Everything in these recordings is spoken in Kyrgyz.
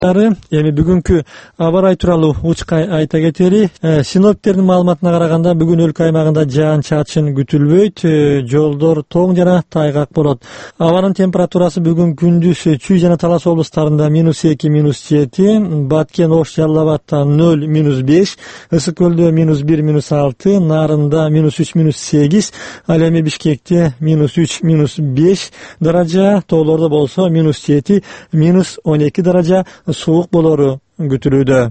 Эми бүгүнкү аба ырайы тууралуу учка айта кетели. Синоптиктердин маалыматына караганда бүгүн өлкө аймагында жаан-чачын күтүлбөйт. Жолдор тоң жана тайгак болот. Абанын температурасы бүгүн күндүз Чүй жана Талас облустарында -2, -7, Баткен, Ош, Жалал Абадта 0, -5, Ысык көлдө -1, -6, Нарында -3, -8, ал эми Бишкекте -3, -5 даража, тоолордо болсо -7, -12 даража суук болору күтүлүүдө.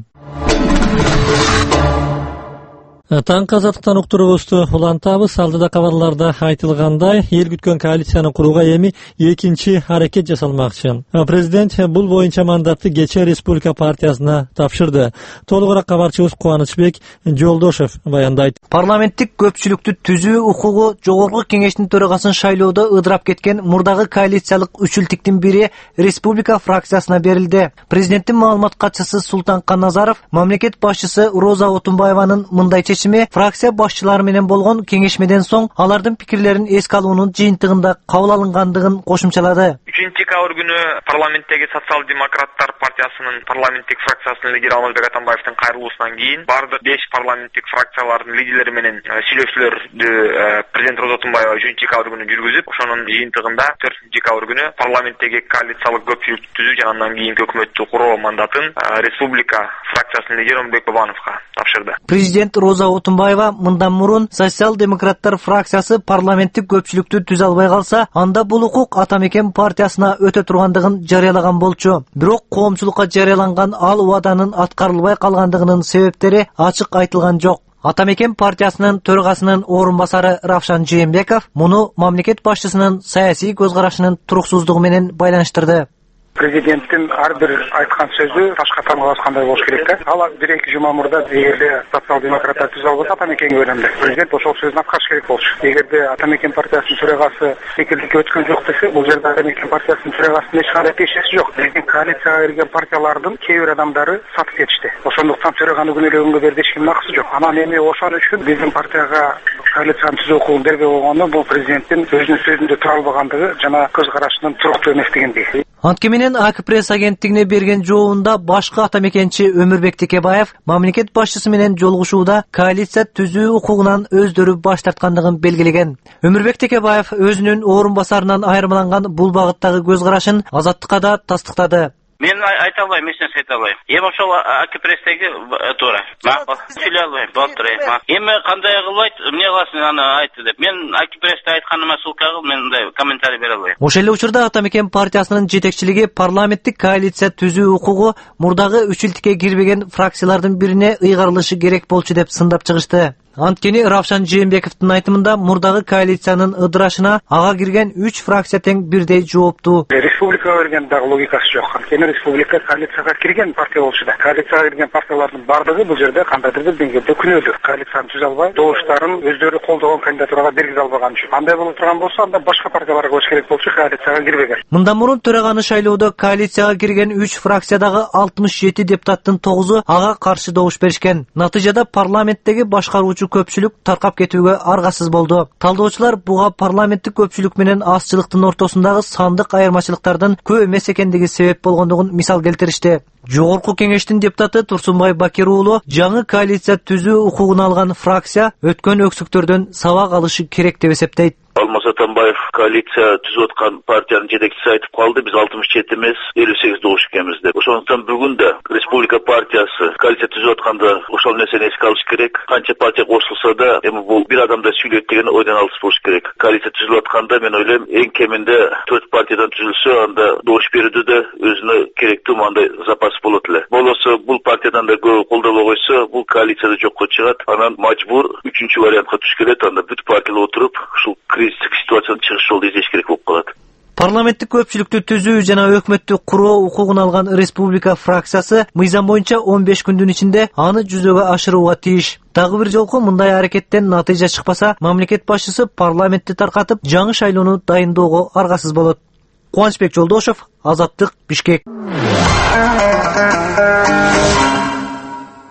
Таңкы азаттыктан уктуруубузду улантабыз. Алдыда кабарларда айтылгандай, эл күткөн коалицияны курууга эми экинчи аракет жасалмакчы. Президент бул боюнча мандатты кечээ Республика партиясына тапшырды. Толугураак кабарчыбыз Кубанычбек Жолдошев баяндайт. Парламенттик көпчүлүктү түзүү укугу Жогорку Кеңештин төрагасын шайлоодо ыдырап кеткен мурдагы коалициялык үчүлтүктүн бири Республика фракциясына берилди. Президенттин маалымат катчысы Султан Каназаров мамлекет башчысы Роза Отунбаеванын мындай фракция башчылары менен болгон кеңешмеден соң алардын пикирлерин эске алуунун жыйынтыгында кабыл алынгандыгын кошумчалады. 3-декабрь күнү парламенттеги Социал-демократтар партиясынын парламенттик фракциясынын лидери Алмазбек Атамбаевдин кайрылуусунан кийин бардык 5 парламенттик фракциялардын лидерлери менен сүйлөшүүлөрдү президент Роза Отунбаева 3-декабрь күнү жүргүзүп, ошонун жыйынтыгында 4-декабрь күнү парламенттеги коалициялык көпчүлүктү түзүү жана андан кийинки өкмөттү куруу мандатын Республика фракциясынын лидери Омурбек Бабановго тапшырды. Президент Роза Отунбаева мындан мурун Социал-демократтар фракциясы парламенттик көпчүлүктү түзө албай калса, анда бул укук Атамекен партиясына өтө тургандыгын жарыялаган болчу. Бирок коомчулукка жарыяланган ал убаданын аткарылбай калгандыгынын себептери ачык айтылган жок. Атамекен партиясынын төрагасынын орун басары Равшан Жээнбеков муну мамлекет башчысынын саясий көз карашынын туруксуздугу менен байланыштырды. Президенттин ар бир айткан сөзү ташка тамга баскандай болуш керек да. Ал 1-2 жума мурда эгерде социал-демократтар түзө албаса Атамекенге берем деп. Президент ошол сөзүн аткарыш керек болчу. Эгерде Атамекен партиясынын төрагасы секилдикке өткөн жок десе, бул жерде Атамекен партиясынын төрагасынын эч кандай тиешеси жок. Биздин коалицияга кирген партиялардын кээ бир адамдары сатып кетишти. Ошондуктан төраганы күнөөлөгөнгө берди, эч кимдин акысы жок. Анан эми ошон үчүн биздин партияга коалицияны түзүү укугун бербей койгону бул президенттин өзүнүн сөзүндө тура албагандыгы жана көз карашынын туруктуу эместигинди. Анткеменен АК-пресс агенттигине берген жообунда башкы атамекенчи Өмүрбек Текебаев мамлекет башчысы менен жолугушууда коалиция түзүү укугунан өздөрү баш тарткандыгын белгилеген. Өмүрбек Текебаев өзүнүн орун басарынан айырмаланган бул багыттагы көз карашын Азаттыкка да тастыктады. Мен айта албайм, эч нерсе айта албайм. Эми ошол АК-пресстеги туура. Сүйлөй албайм, болтур. Эми кандай кылбайт, эмне кыласың аны айтты деп. Мен АК-прессте айтканыма ссылка кыл, мен мындай комментарий бере албайм. Ошол эле учурда Атамекен партиясынын жетекчилиги парламенттик коалиция түзүү укугу мурдагы үчүлтүккө кирбеген фракциялардын бирине ыйгарылышы керек болчу деп сындап чыгышты. Анткени Равшан Жээнбековдун айтымында мурдагы коалициянын ыдырашына ага кирген 3 фракция тең бирдей жооптуу. Республикага берген дагы логикасы жок. Анткени республика коалицияга кирген партия болчу да. Коалицияга кирген партиялардын бардыгы бул жерде кандайдыр бир деңгээлде күнөөлүү. Коалицияны түзө албай, добуштарын өздөрү колдогон кандидатурага бергизе албаган үчүн. Андай болуп турган болсо, анда башка партияларга болуш керек болчу, коалицияга кирбеген. Мындан мурун төраганы шайлоодо коалицияга кирген 3 фракциядагы 67 депутаттын 9-у ага каршы добуш беришкен. Натыйжада парламенттеги башкаруучу көпчүлүк таркап кетүүгө аргасыз болду. Талдоочулар буга парламенттик көпчүлүк менен азчылыктын ортосундагы сандык айырмачылыктардын көп эмес экендиги себеп болгондугун мисал келтиришти. Жогорку Кеңештин депутаты Турсунбай Бакир уулу жаңы коалиция түзүү укугун алган фракция өткөн өксүктөрдөн сабак алышы керек деп эсептейт. Алмаз Атамбаев коалиция түзүп аткан партиянын жетекчиси айтып калды, биз 67 эмес 58 добуш экенбиз деп. Ошондуктан бүгүн да Республика партиясы коалиция түзүп атканда ошол нерсени эске алыш керек. Канча партия кошулса да, эми бул бир адамда сүйлөйт деген ойдон алыс болуш керек. Коалиция түзүп атканда мен ойлойм, эң кеминде 4 партиядан түзүлсө, анда добуш берүүдө да өзүнө керектүү мындай запас болот эле. Болосо бул партиядан да көп колдобой койсо, бул коалицияда жокко чыгат. Анан мажбур 3-чү вариантка туш келет. Анда бүт партиялар отуруп ушул кризистик ситуацияны чыгыш жолду издеш керек болуп калат. Парламенттик көпчүлүктү түзүү жана өкмөттү куруу укугун алган Республика фракциясы мыйзам боюнча 15 күндүн ичинде аны жүзөгө ашырууга тийиш. Дагы бир жолку мындай аракеттен натыйжа чыкпаса, мамлекет башчысы парламентти таркатып, жаңы шайлоону дайындоого аргасыз болот. Кубанычбек Жолдошев, Азаттык, Бишкек.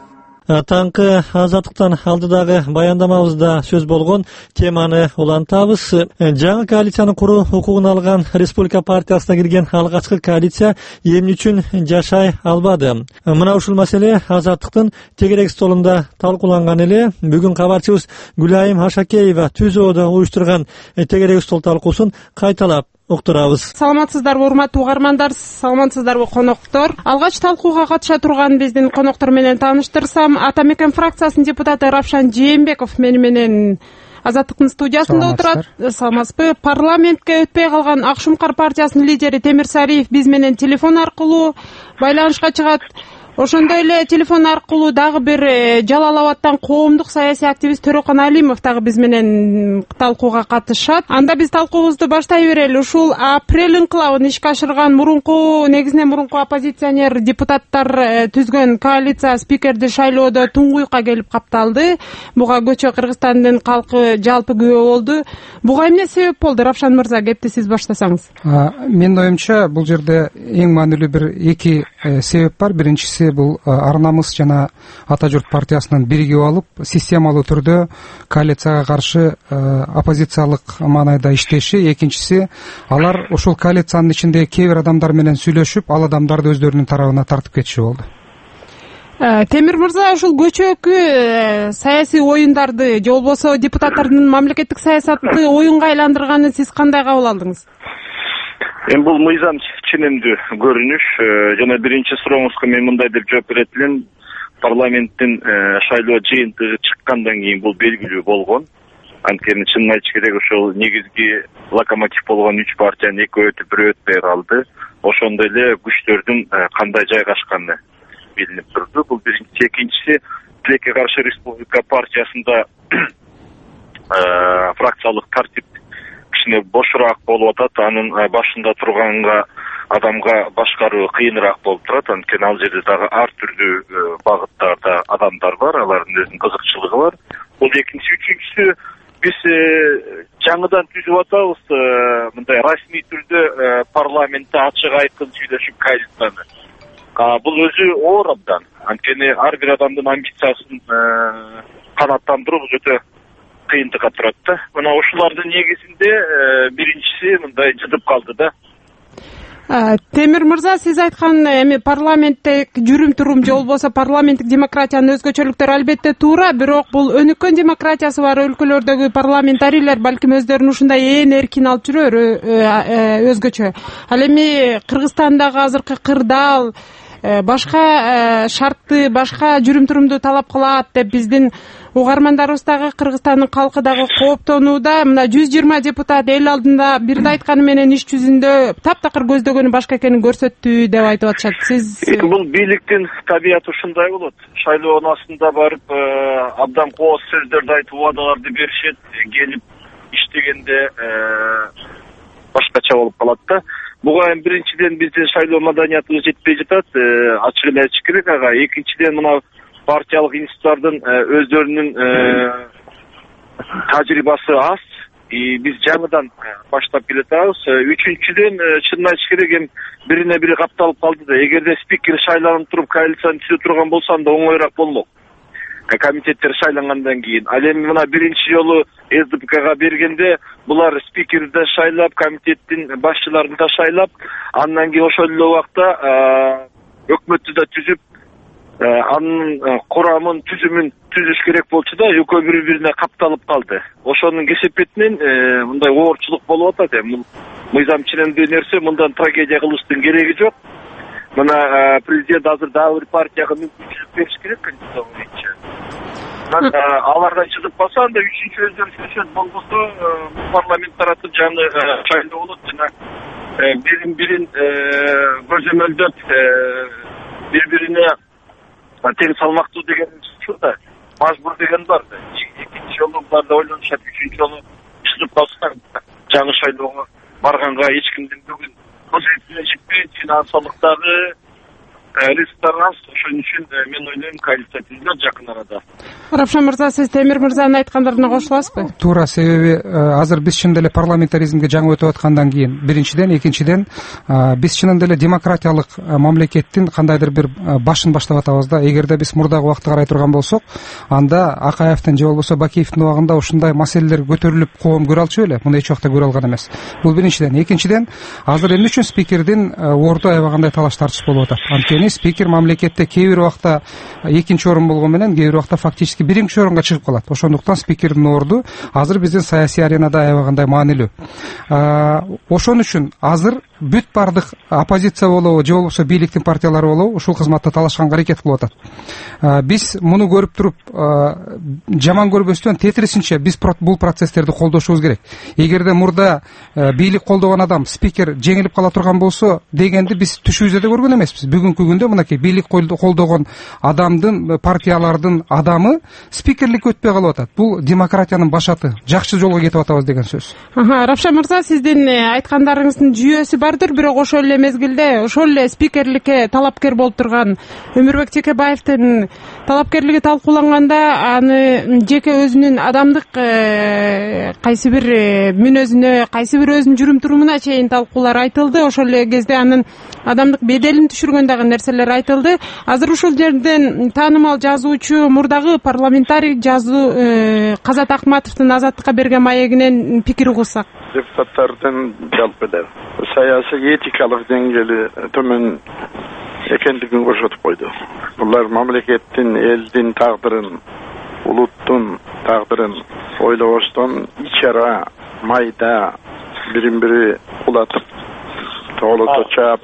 Таңкы Азаттыктан алдыдагы баяндамабызда сөз болгон теманы улантабыз. Жаңы коалицияны куруу укугун алган Республика партиясына кирген алгачкы коалиция эмне үчүн жашай албады? Мына ушул маселе Азаттыктын тегерек столунда талкууланган эле. Бүгүн кабарчыбыз Гүлайым Ашакеева түзөөдө уюштурган тегерек стол талкуусун кайталап уктурабыз. Саламатсыздарбы урматтуу угармандар, саламатсыздарбы коноктор. Алгач талкууга катыша турган биздин коноктор менен тааныштырсам, Ата мекен фракциясынын депутаты Равшан Жээнбеков менен Азаттыктын студиясында отурат. Саламатсызбы? Парламентке өтпөй калган Ак Шумкар партиясынын лидери Темир Сариев биз менен телефон аркылуу байланышка чыгат. Ошондой эле телефон аркылуу дагы бир Жалал Абадтан коомдук саясий активист Төрөкөн Алимов дагы биз менен талкууга катышат. Анда биз талкуубузду баштай берели. Ушул апрель инкылабын ишке ашырган негизинен мурунку оппозиционер депутаттар түзгөн коалиция спикерди шайлоодо туңгуйукка келип капталды. Буга көчө Кыргызстандын калкы жалпы күбө болду. Буга эмне себеп болду? Равшан мырза, кепти сиз баштасаңыз. Менин оюмча, бул жерде эң маанилүү бир эки себеп бар. Биринчиси бул Ар намыс жана Ата журт партиясынын биригип алып, системалуу түрдө коалицияга каршы оппозициялык маанайда иштеши. Экинчиси, алар ушул коалициянын ичиндеги кээ бир адамдар менен сүйлөшүп, ал адамдарды өздөрүнүн тарабына тартып кетиши болду. Темир мырза, ушул көчөкү саясий оюндарды же болбосо депутаттардын мамлекеттик саясатты оюнга айландырганын сиз кандай кабыл алдыңыз? Эми бул мыйзам ченемдүү көрүнүш. Жана биринчи сурооңузга мен мындай деп жооп берет элем. Парламенттин шайлоо жыйынтыгы чыккандан кийин бул белгилүү болгон. Анткени чынын айтыш керек, ошол негизги локомотив болгон 3 партиянын экөө өтүп бирөө өтпөй калды. Ошондой эле күчтөрдүн кандай жайгашканы билинип турду. Бул биринчиси. Экинчиси, тилекке каршы Республика партиясында фракциялык тартип кичине бошураак болуп атат. Анын башында турганга адамга башкаруу кыйыныраак болуп турат. Анткени ал жерде дагы ар түрдүү багыттарда адамдар бар, алардын өзүнүн кызыкчылыгы бар. Бул экинчиси. Үчүнчүсү, биз жаңыдан түзүп атабыз мындай расмий түрдө парламентте ачык айкын сүйлөшүп коалицияны. Бул өзү оор абдан. Анткени ар бир адамдын амбициясын канааттандыруу бул өтө кыйынтыкка турат да. Мына ушулардын негизинде биринчиси мындай жытып калды да. Темир мырза, сиз айткан эми парламенттик жүрүм-турум же болбосо парламенттик демократиянын өзгөчөлүктөрү албетте туура, бирок бул өнүккөн демократиясы бар өлкөлөрдөгү парламентарийлер балким өздөрүн ушундай ээн эркин алып жүрөр, өзгөчө. Ал эми Кыргызстандагы азыркы кырдаал башка шартты, башка жүрүм-турумду талап кылат деп биздин угармандарыбыз дагы, Кыргызстандын калкы дагы кооптонууда. Мына 120 депутат эл алдында бирде айтканы менен иш жүзүндө таптакыр көздөгөнү башка экенин көрсөттү деп айтып атышат. Сиз бул бийликтин табияты ушундай болот. Шайлоонун астында барып абдан кооз сөздөрдү айтып, убадаларды беришет, келип иштегенде башкача болуп калат да. Буга эми биринчиден биздин шайлоо маданиятыбыз жетпей жатат, ачык эле айтыш керек ага. Экинчиден, мына партиялык институттардын өздөрүнүн тажрыйбасы аз. Биз жаңыдан баштап келатабыз. Үчүнчүдөн, чынын айтыш керек, эми бирине бири капталып калды да. Эгерде спикер шайланып туруп коалицияны түзө турган болсо, анда оңоюраак болмок. Комитеттер шайлангандан кийин. Ал эми мына биринчи жолу СДПКга бергенде булар спикерди шайлап, комитеттин башчыларын да шайлап, андан кийин ошол эле убакта өкмөттү да түзүп, анын курамын, түзүмүн түзүш керек болчу да, экөө бири-бирине капталып калды. Ошонун кесепетинен мындай оорчулук болуп атат. Эми мыйзам ченемдүү нерсе, мындан трагедия кылыштын кереги жок. Мына президент азыр дагы бир партияга мүмкүнчүлүк бериш керек, конституция боюнча. Алардан чыгып калса, анда үчүнчү өзгөрүш болбосо, парламент тараптын жаңы шайлоо болот жана бирин көзөмөлдөп бири-бирине тең салмактуу деген да, мажбур деген бар. Экинчи жолу буларды ойлонушат, үчүнчү жолу чыгып калса, жаңы шайлоого барганга эч кимдин бүгүн позициясы жетпейт, финансылыктагы рисктер аз. Ошон үчүн мен ойлойм, коалиция түзүлөт жакын арада. Равшан мырза, сиз Темир мырзанын айткандарына кошуласызбы? Туура, себеби азыр биз чынында эле парламентаризмге жаңы өтүп аткандан кийин биринчиден, экинчиден биз чынында эле демократиялык мамлекеттин кандайдыр бир башын баштап атабыз да. Эгерде биз мурдагы убакытты карай турган болсок, анда Акаевдин же болбосо Бакиевдин убагында ушундай маселелер көтөрүлүп коом көрө алчу беле? Муну эч убакта көрө алган эмес. Бул биринчиден. Экинчиден, азыр эмне үчүн спикердин орду аябагандай талаш тартыш болуп атат? Анткени спикер мамлекетте кээ бир убакта экинчи орун болгон менен кээ бир убакта фактически биринчи орунга чыгып калат. Ошондуктан спикердин орду азыр биздин саясий аренада аябагандай маанилүү. Ошон үчүн азыр бүт бардык оппозиция болобу же болбосо бийликтин партиялары болобу ушул кызматта талашканга аракет кылып атат. Биз муну көрүп туруп жаман көрбөстөн тетирисинче биз бул процесстерди колдошубуз керек. Эгерде мурда бийлик колдогон адам спикер жеңилип кала турган болсо дегенди биз түшүбүздө да көргөн эмеспиз. Бүгүнкү күндө мынакей бийлик колдогон адамдын, партиялардын адамы спикерликке өтпөй калып атат. Бул демократиянын башаты. Жакшы жолго кетип атабыз деген сөз. Равшан мырза, сиздин айткандарыңыздын жүйөсү бардыр, бирок ошол эле мезгилде ошол эле спикерликке талапкер болуп турган Өмүрбек Текебаевдин талапкерлиги талкууланганда аны жеке өзүнүн адамдык кайсы бир мүнөзүнө, кайсы бир өзүнүн жүрүм-турумуна чейин талкуулар айтылды. Ошол эле кезде анын адамдык беделин түшүргөн дагы нерселер айтылды. Азыр ушул жерден таанымал жазуучу, мурдагы парламентарий Казат Акматовдун Азаттыкка берген маегинен пикир угусак. Депутаттардын жалпы эле саясий этикалык деңгээли төмөн экендигин көрсөтүп койду. Булар мамлекеттин, элдин тагдырын, улуттун тагдырын ойлобостон ичара майда бирин-бири кулатып тоолото чаап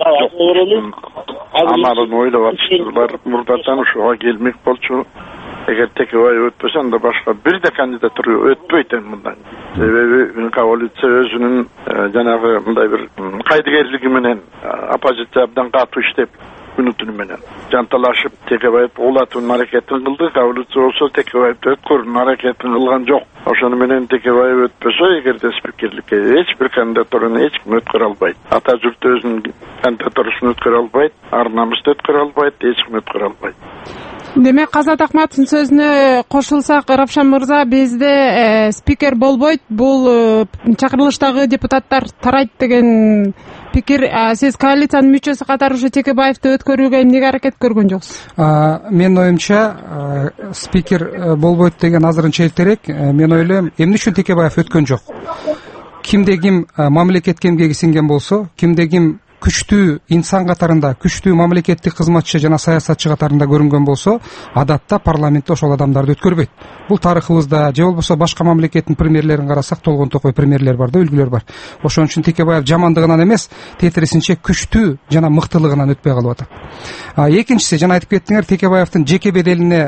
амалын ойлоп атыштырлар. Мурдадан ушуга келмек болчу. Эгер Текебаев өтпөсө анда башка бир да кандидатура өтпөйт мындан. Себеби коалиция өзүнүн жанагы мындай бир кайдыгерлиги менен оппозиция абдан катуу иштеп күнү-түнү менен жанталашып Текебаев улатуунун аракетин кылды. Коалиция болсо Текебаевди өткөрүүнүн аракетин кылган жок. Ошону менен Текебаев өтпөсө, эгерде спикерликке эч бир кандидатураны эч ким өткөрө албайт. Ата журт өзүнүн кандидатурасын өткөрө албайт, ар намысты өткөрө албайт, эч ким өткөрө албайт. Демек, Казат Акматовдун сөзүнө кошулсак, Равшан мырза, бизде спикер болбойт, бул чакырылыштагы депутаттар тарайт деген пикир. Сиз коалициянын мүчөсү катары ушу Текебаевди өткөрүүгө эмнеге аракет көргөн жоксуз? Менин оюмча, спикер болбойт деген азырын челтерек. Мен ойлойм, эмне үчүн Текебаев өткөн жок? Кимде ким мамлекетке эмгеги сиңген болсо, кимде ким күчтүү инсан катарында, күчтүү мамлекеттик кызматчы жана саясатчы катарында көрүнгөн болсо, адатта парламентте ошол адамдарды өткөрбөйт. Бул тарыхыбызда же болбосо башка мамлекеттин премьерлерин карасак, толгон токой премьерлер бар да, үлгүлөр бар. Ошон үчүн Текебаев жамандыгынан эмес, тетирисинче күчтүү жана мыктылыгынан өтпөй калып атат. Экинчиси, жана айтып кеттиңер, Текебаевдин жеке беделине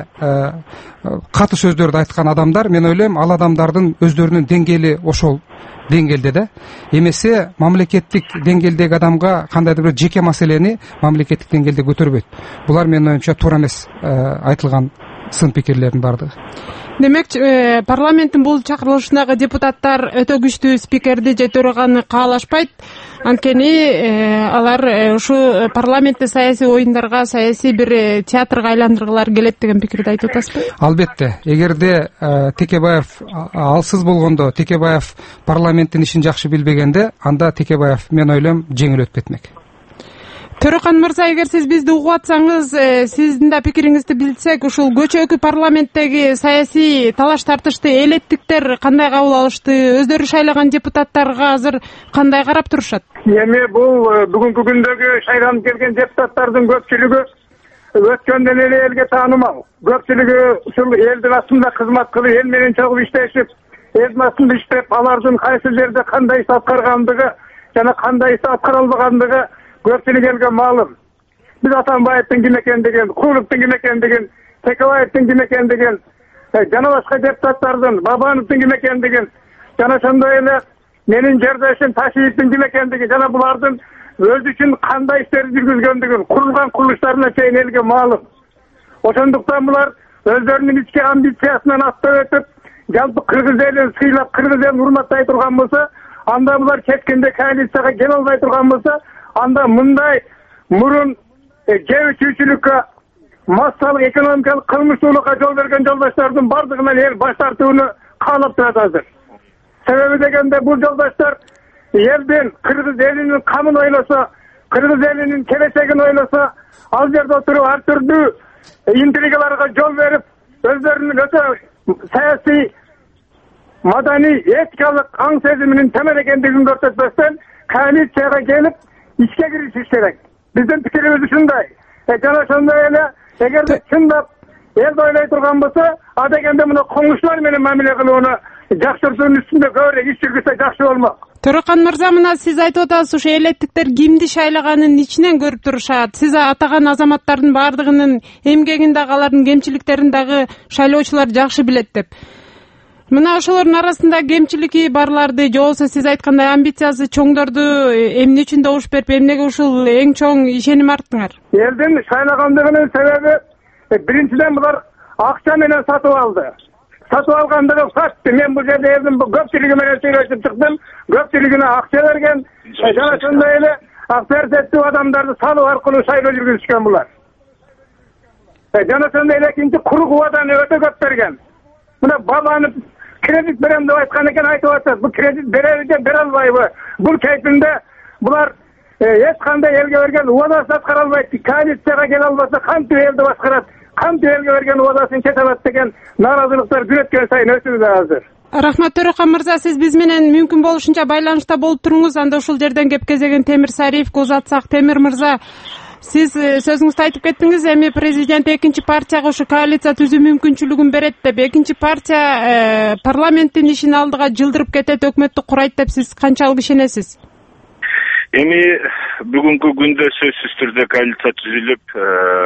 катуу сөздөрдү айткан адамдар, мен ойлойм, ал адамдардын өздөрүнүн деңгээли ошол деңгээлде да. Эмесе мамлекеттик деңгээлдеги адамга кандайдыр бир жеке маселени мамлекеттик деңгээлде көтөрбөйт. Булар менин оюмча туура эмес айтылган сын пикирлердин бардыгы. Демек, парламенттин бул чакырылышындагы депутаттар өтө күчтүү спикерди же төраганы каалашпайт. Анткени алар ушу парламентте саясий оюндарга, саясий бир театрга айландыргылары келет деген пикирди айтып атасызбы? Албетте. Эгерде Текебаев алсыз болгондо, Текебаев парламенттин ишин жакшы билбегенде, анда Текебаев, мен ойлойм, жеңилип кетмек. Төрахан мырза, эгер сиз бизди угуп атсаңыз, сиздин да пикириңизди билсек, ушул көчөкү парламенттеги саясий талаш тартышты элеттиктер кандай кабыл алышты? Өздөрү шайлаган депутаттарга азыр кандай карап турушат? Эми бул бүгүнкү күндөгү шайланып келген депутаттардын көпчүлүгү өткөндөн эле элге таанымал. Көпчүлүгү ушул элдин астында кызмат кылып, эл менен чогуу иштешип, элдин астында иштеп, алардын кайсы жерде кандай иш аткаргандыгы жана кандай иш аткара албагандыгы көпчүлүк элге маалым. Биз Атамбаевдин ким экендигин, Куловдун ким экендигин, Текебаевдин ким экендигин, жана башка депутаттардын, Бабановдун ким экендигин, жана ошондой эле менин жардашым Ташиевдин ким экендигин, жана булардын өзү үчүн кандай иштерди жүргүзгөндүгүн, курулган курулуштарына чейин элге маалым. Ошондуктан булар өздөрүнүн ички амбициясынан аттап өтүп, жалпы кыргыз элин сыйлап, кыргыз элин урматтай турган болсо, анда булар кеткенде коалицияга келе албай турган болсо, анда мындай мурун жебичүүчүлүккө массалык экономикалык кылмыштуулукка жол берген жолдоштордун бардыгынан эл баш тартууну каалап турат азыр. Себеби дегенде бул жолдоштор элдин, кыргыз элинин камын ойлосо, кыргыз элинин келечегин ойлосо, ал жерде отуруп ар түрдүү интригаларга жол берип, өздөрүнүн өтө саясий, маданий, этикалык аң сезиминин темел экендигин көрсөтпөстөн коалицияга келип ишке киришиш керек. Биздин пикирибиз ушундай. Жана ошондой эле эгерде чындап элди ойлой турган болсо, адегенде мына коңуштар менен мамиле кылууну жакшыртуунун үстүндө көбүрөөк иш жүргүзсө жакшы болмок. Төрөкан мырза, мына сиз айтып атасыз, ушу элеттиктер кимди шайлаганын ичинен көрүп турушат. Сиз атаган азаматтардын бардыгынын эмгегин дагы, алардын кемчиликтерин дагы шайлоочулар жакшы билет деп. Мына ошолордун арасында кемчилиги барларды, же болбосо сиз айткандай амбициясы чоңдорду эмне үчүн добуш берип, эмнеге ушул эң чоң ишеним арттыңар? Элдин шайлагандыгынын себеби биринчиден булар акча менен сатып алды. Сатып алгандыгы факт. Мен бул жерде элдин көпчүлүгү менен сүйлөшүп чыктым. Көпчүлүгүнө акча берген, жана ошондой эле авторитеттүү адамдарды салуу аркылуу шайлоо жүргүзүшкөн булар. Жана ошондой эле экинчи куру убаданы өтө көп берген. Мына бабаны кредит берем деп айткан экен, айтып атат. Бул кредит береби же бере албайбы? Бул кейпинде булар эч кандай элге берген убадасын аткара албайт. Коалицияга келе албаса кантип элди башкарат? Кантип элге берген убадасын чет алат деген нааразылыктар күн өткөн сайын өсүүдө азыр. Рахмат Төрөкан мырза, сиз биз менен мүмкүн болушунча байланышта болуп туруңуз. Анда ушул жерден кеп кезеген Темир Сариевге узатсак. Темир мырза, сиз сөзүңүздө айтып кеттиңиз, эми президент экинчи партияга ушу коалиция түзүү мүмкүнчүлүгүн берет деп. Экинчи партия парламенттин ишин алдыга жылдырып кетет, өкмөттү курайт деп сиз канчалык ишенесиз? Эми бүгүнкү күндө сөзсүз түрдө коалиция түзүлүп,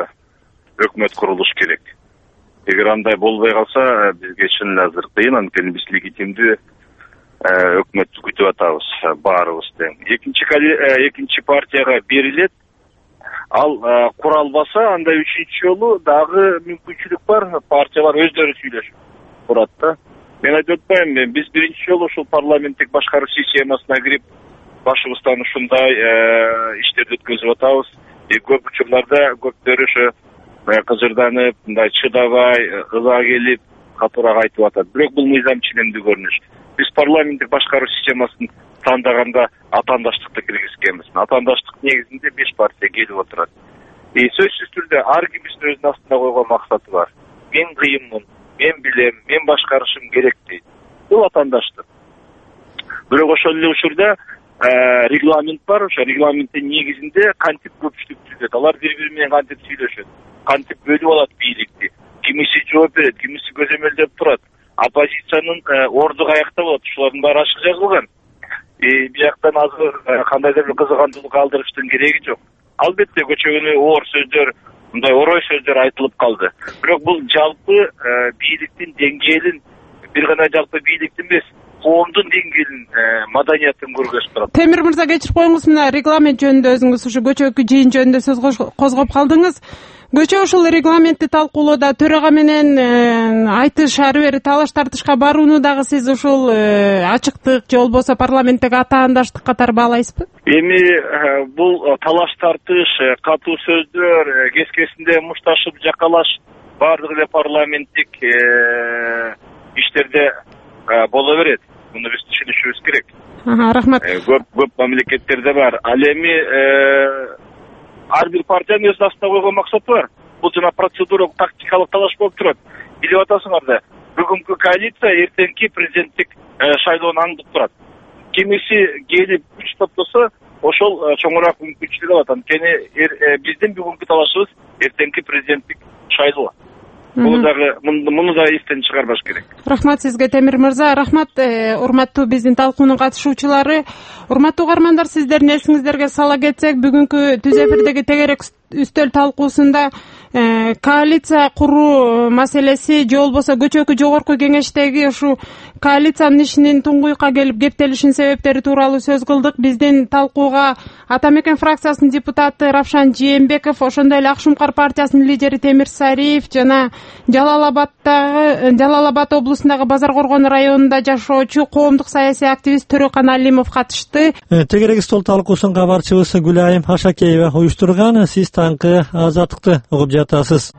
өкмөт курулуш керек. Эгер андай болбой калса, бизге чын азыр кыйын, анткени биз легитимдүү өкмөттү күтүп атабыз баарыбыз тең. Экинчи партияга берилет. Ал кура албаса, анда үчүнчү жолу дагы мүмкүнчүлүк бар. Партиялар өздөрү сүйлөшүп турат да. Мен айтып атпайм, биз биринчи жолу ушул парламенттик башкаруу системасына кирип, башыбыздан ушундай иштерди өткөзүп атабыз. Көп учурларда көптөрү ошо кыжырданып, мындай чыдабай, ыза келип, катуураак айтып атат. Бирок бул мыйзам ченемдүү көрүнүш. Биз парламенттик башкаруу системасын тандаганда атаандаштыкты киргизгенбиз. Атаандаштык негизинде 5 партия келип отурат. Сөзсүз түрдө ар кимдин өзүнүн астында койгон максаты бар. Мен кыйынмын, мен билем, мен башкарышым керек дейт. Бул атаандаштык. Бирок ошол эле учурда регламент бар, ошо регламенттин негизинде кантип көпчүлүк түзөт. Алар бири-бири менен кантип сүйлөшөт, кантип бөлүп алат бийликти. Кимиси жооп берет, кимиси көзөмөлдөп турат. Оппозициянын орду каякта болот, ушулардын баары ачык жазылган. Бияктан азыр кандайдыр бир кызыгандуулук алдырыштын кереги жок. Албетте көчөгөнө оор сөздөр, мындай орой сөздөр айтылып калды. Бирок бул жалпы бийликтин деңгээлин, бир гана жалпы бийликтин эмес, коомдун деңгээлин, маданиятын көргөзүп турат. Темир мырза, кечирип коюңуз, мына регламент жөнүндө өзүңүз ушу көчөгү жыйын жөнүндө сөз козгоп калдыңыз. Көчө ушул регламентти талкуулоодо төрага менен айтыш ары бери талаш тартышка барууну дагы сиз ушул ачыктык же болбосо парламенттеги атаандаштык катары баалайсызбы? Эми бул талаш тартыш, катуу сөздөр, кескесинде мушташып жакалаш баардык эле парламенттик иштерде боло берет. Муну биз түшүнүшүбүз керек. Рахмат. Көп мамлекеттерде бар. Ал эми ар бир партиянын өзүнүн астына койгон максаты бар. Бул жана процедура, тактикалык талаш болуп турат. Билип атасыңар да, бүгүнкү коалиция эртеңки президенттик шайлоону аңдып турат. Кимиси келип күч топтосо, ошол чоңураак мүмкүнчүлүк алат. Анткени биздин бүгүнкү талашыбыз эртеңки президенттик шайлоо. Муну дагы эстен чыгарбаш керек. Рахмат сизге, Темир мырза. Рахмат, урматтуу биздин талкуунун катышуучулары. Урматтуу угармандар, сиздердин эсиңиздерге сала кетсек, бүгүнкү түз эфирдеги тегерек үстөл талкуусунда коалиция куруу маселеси же болбосо көчөкү жогорку кеңештеги ушу коалициянын ишинин туңгуйукка келип кептелишинин себептери тууралуу сөз кылдык. Биздин талкууга Атамекен фракциясынын депутаты Равшан Жээнбеков, ошондой эле Ак Шумкар партиясынын лидери Темир Сариев жана Жалал Абад облусундагы Базар Коргон районунда жашоочу коомдук саясий активист Төрөкан Алимов катышты. Тегерек стол талкуусун кабарчыбыз Гүлайым Ашакеева уюштурган. Сиз таңкы азаттыкты угуп жатасыз.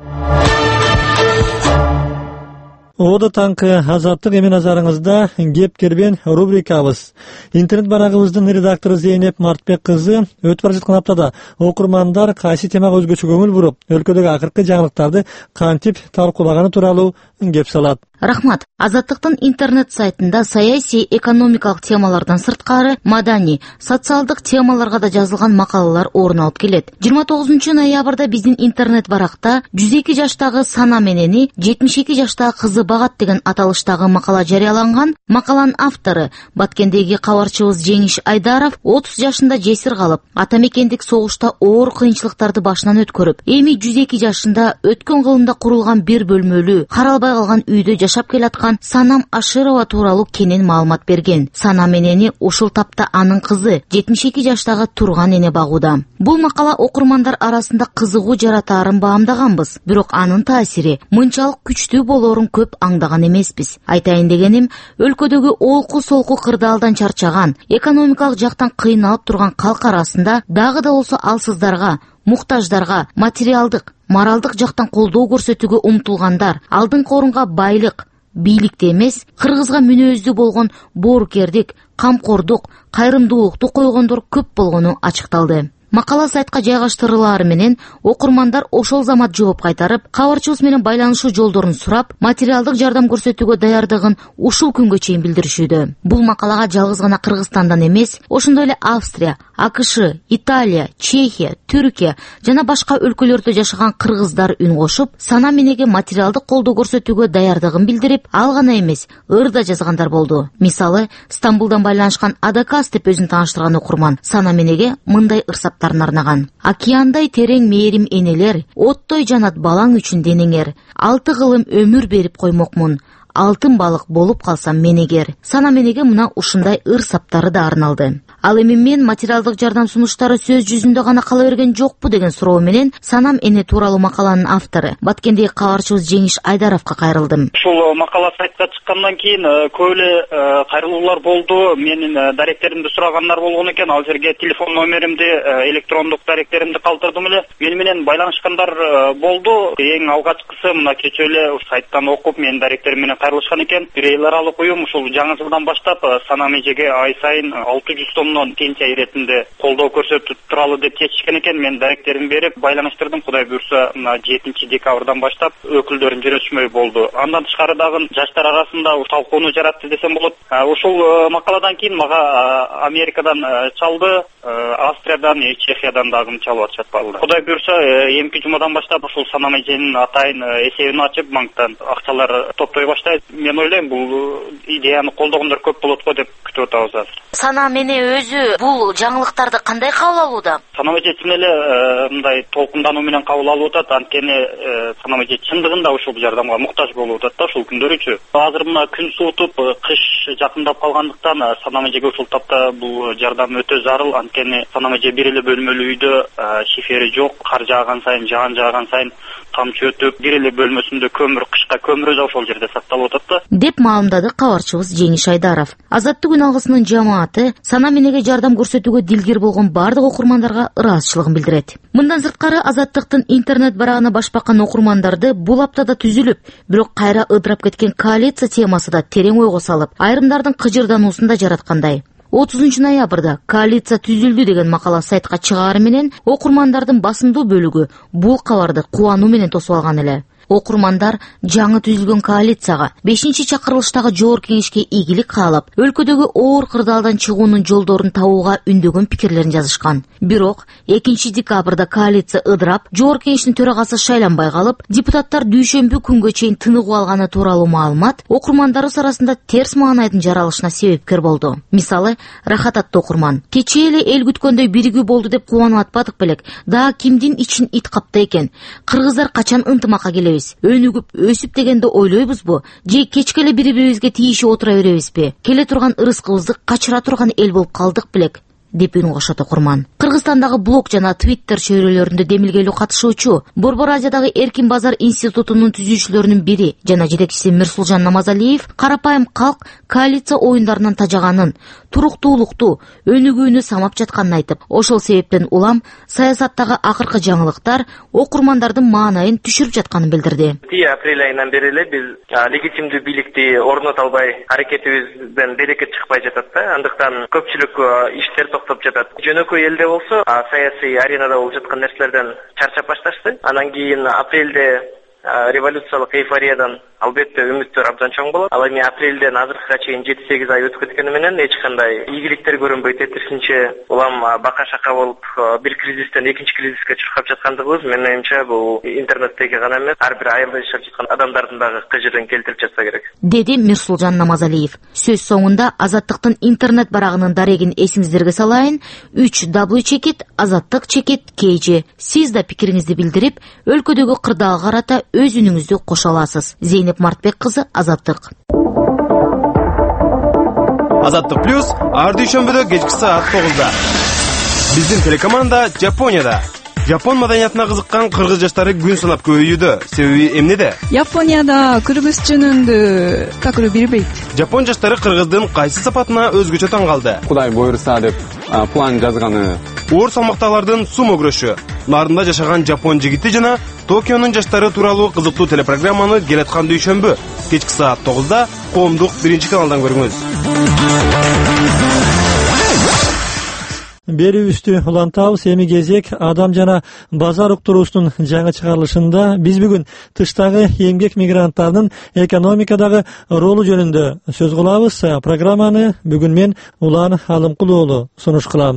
Ода таңкы азаттык эми назарыңызда кеп-кербен рубрикабыз. Интернет барагыбыздын редактору Зейнеп Мартбек кызы өтүп бара жаткан аптада окурмандар кайсы темага өзгөчө көңүл буруп, өлкөдөгү акыркы жаңылыктарды кантип талкуулаганы тууралуу кеп салат. Рахмат. Азаттыктын интернет сайтында саясий, экономикалык темалардан сырткары маданий, социалдык темаларга да жазылган макалалар орун алып келет. 29 ноябрда биздин интернет баракта 102 жаштагы Сана менени 72 жаштагы кызы багат деген аталыштагы макала жарыяланган. Макаланын автору Баткендеги кабарчыбыз Жеңиш Айдаров 30 жашында жесир калып, атамекендик согушта оор кыйынчылыктарды башынан өткөрүп, эми 102 жашында өткөн кылымда курулган бир бөлмөлүү, каралбай калган үйдө жашап келаткан Санам Аширова тууралуу кенен маалымат берген. Санам энени ушул тапта анын кызы 72 жаштагы Турган эне багууда. Бул макала окурмандар арасында кызыгуу жаратаарын баамдаганбыз, бирок анын таасири мынчалык күчтүү болоорун көп аңдаган эмеспиз. Айтайын дегеним, өлкөдөгү олку-солку кырдаалдан чарчаган, экономикалык жактан кыйналып турган калк арасында дагы да болсо алсыздарга, муктаждарга материалдык, моралдык жактан колдоо көрсөтүүгө умтулгандар, алдыңкы орунга байлык, бийликте эмес, кыргызга мүнөздүү болгон боорукердик, камкордук, кайрымдуулукту койгондор көп болгону ачыкталды. Макала сайтка жайгаштырылары менен окурмандар ошол замат жооп кайтарып, кабарчыбыз менен байланышуу жолдорун сурап, материалдык жардам көрсөтүүгө даярдыгын ушул күнгө чейин билдиришүүдө. Бул макалага жалгыз гана Кыргызстандан эмес, ошондой эле Австрия, АКШ, Италия, Чехия, Түркия жана башка өлкөлөрдө жашаган кыргыздар үн кошуп, Сана менеге материалдык колдоо көрсөтүүгө даярдыгын билдирип, ал гана эмес, ырда жазгандар болду. Мисалы, Стамбулдан байланышкан Адакас деп өзүн тааныштырган окурман Сана менеге мындай ырсаптарын арнаган. Океандай терең мээрим энелер, оттой жанат балаң үчүн денеңер. 6 кылым өмүр берип коймокмун. Алтын балык болуп калсам менегер. Сана менеге мына ушундай ырсаптары да арналды. Ал эми мен материалдык жардам сунуштары сөз жүзүндө гана кала берген жокпу деген суроо менен Санам эне тууралуу макаланын автору Баткендеги кабарчыбыз Жеңиш Айдаровго кайрылдым. Ушул макала сайтка чыккандан кийин көп эле кайрылуулар болду. Менин даректеримди сурагандар болгон экен. Ал жерге телефон номеримди, электрондук даректеримди калтырдым эле. Мени менен байланышкандар болду. Эң алгачкысы мына кечээ эле сайттан окуп менин даректерим менен кайрылышкан экен. Бир эл аралык уюм ушул жаңы жылдан баштап Санам эжеге ай сайын 600 сомдон пенсия иретинде колдоо көрсөтүп туралы деп чечишкен экен. Мен даректеримди берип байланыштырдым. Кудай буюрса мына 7 декабрдан баштап өкүлдөрүн жөнөтүшмөй болду. Андан тышкары дагы жаштар арасында талкууну жаратты десем болот. Ушул макаладан кийин мага Америкадан чалды, Австриядан, Чехиядан дагы чалып атышат балдар. Кудай буюрса эмки жумадан баштап ушул Санам эженин атайын эсебин ачып, банктан акчалар топтой баштайт. Мен ойлойм, бул идеяны колдогондор көп болот го деп күтүп атабыз азыр. Санам эне өзү бул жаңылыктарды кандай кабыл алууда? Санам эже чын эле мындай толкундануу менен кабыл алып атат. Анткени Санам эже чындыгында ушул жардамга муктаж болуп атат да ушул күндөрүчү. Азыр мына күн суутуп, кыш жакындап калгандыктан Санам эжеге ушул тапта бул жардам өтө зарыл. Анткени Санам эже бир эле бөлмөлүү үйдө, шифери жок, кар жааган сайын, жаан жааган сайын тамчы өтүп, бир эле бөлмөсүндө көмүр, кышка көмүрү да ошол жерде сакталып атат да. Деп маалымдады кабарчыбыз Жеңиш Айдаров. Азаттык үн алгысынын жамааты Санам энеге жардам көрсөтүүгө дилгер болгон бардык окурмандарга ыраазычылыгын билдирет. Мындан сырткары Азаттыктын интернет барагына баш баккан окурмандарды бул аптада түзүлүп, бирок кайра ыдырап кеткен коалиция темасы да терең ойго салып, айрымдардын кыжырдануусун да жараткандай. 30 ноябрда коалиция түзүлдү деген макала сайтка чыгаары менен окурмандардын басымдуу бөлүгү бул кабарды кубануу менен тосуп алган эле. Окурмандар жаңы түзүлгөн коалицияга 5-чакырылыштагы жогорку кеңешке ийгилик каалап, өлкөдөгү оор кырдаалдан чыгуунун жолдорун табууга үндөгөн пикирлерин жазышкан. Бирок 2 декабрда коалиция ыдырап, жогорку кеңештин төрагасы шайланбай калып, депутаттар дүйшөмбү күнгө чейин тыныгып алганы тууралуу маалымат окурмандарыбыз арасында терс маанайдын жаралышына себепкер болду. Мисалы, Рахат аттуу окурман: "Кечээ эле эл күткөндөй биригүү болду деп кубанып атпадык белек. Дагы кимдин ичин ит капты экен? Кыргыздар качан ынтымакка келебиз? Өнүгүп, өсүп дегенде ойлойбузбу? Же кечке эле бири-бирибизге тийишип отура беребизби? Келе турган ырыскыбызды качыра турган эл болуп калдык белек?" деп үн кошот окурман. Кыргызстандагы блог жана Twitter чөйрөлөрүндө демилгелүү катышуучу Борбор Азиядагы Эркин базар институтунун түзүүчүлөрүнүн бири жана жетекчиси Мирсулжан Намазалиев карапайым калк коалиция оюндарынан тажаганын, туруктуулукту, өнүгүүнү самап жатканын айтып, ошол себептен улам саясаттагы акыркы жаңылыктар окурмандардын маанайын түшүрүп жатканын билдирди. Апрель айынан бери эле биз легитимдүү бийликти орното албай, аракетибизден берекет чыкпай жатат да. Андыктан көпчүлүк иштер токтоп жатат. Жөнөкөй элде болсо саясий аренада болуп жаткан нерселерден чарчап башташты. Анан кийин апрелде революциялык эйфориядан албетте үмүттөр абдан чоң болот. Ал эми апрелден азыркыга чейин 7-8 ай өтүп кеткени менен эч кандай ийгиликтер көрүнбөйт. Тескерисинче улам бака шака болуп бир кризистен экинчи кризиске чуркап жаткандыгыбыз менин оюмча бул интернеттеги гана эмес, ар бир айылда жашап жаткан адамдардын дагы кыжырын келтирип жатса керек, деди Мирсулжан Намазалиев. Сөз соңунда Азаттыктын интернет барагынын дарегин эсиңиздерге салайын: 3w@azattyk.kg. Сиз да пикириңизди билдирип, өлкөдөгү кырдаалга карата өз үнүңүздү кошо аласыз. Зейнеп Мартбек кызы, Азаттык. Азаттык плюс ар дүйшөмбүдө кечки саат 9-да. Биздин телекоманда Жапонияда. Жапон маданиятына кызыккан кыргыз жаштары күн санап көбөйүүдө. Себеби эмнеде? Японияда кыргыз чынынды такыр билбейт. Жапон жаштары кыргыздын кайсы сапатына өзгөчө таң калды. Кудай буйруса деп план жазганы. Оор салмактагылардын сумо күрөшү, нарында жашаган жапон жигити жана Токионун жаштары тууралуу кызыктуу телепрограмманы келаткан дүйшөмбү кечки саат 9-да коомдук 1-каналдан көрүңүз. Берүүбүздү улантабыз. Эми кезек адам жана базар уктуруусунун жаңы чыгарылышында биз бүгүн тыштагы эмгек мигранттарынын экономикадагы ролу жөнүндө сөз кылабыз. Программаны бүгүн мен Улан Алымкул уулу сунуш кылам.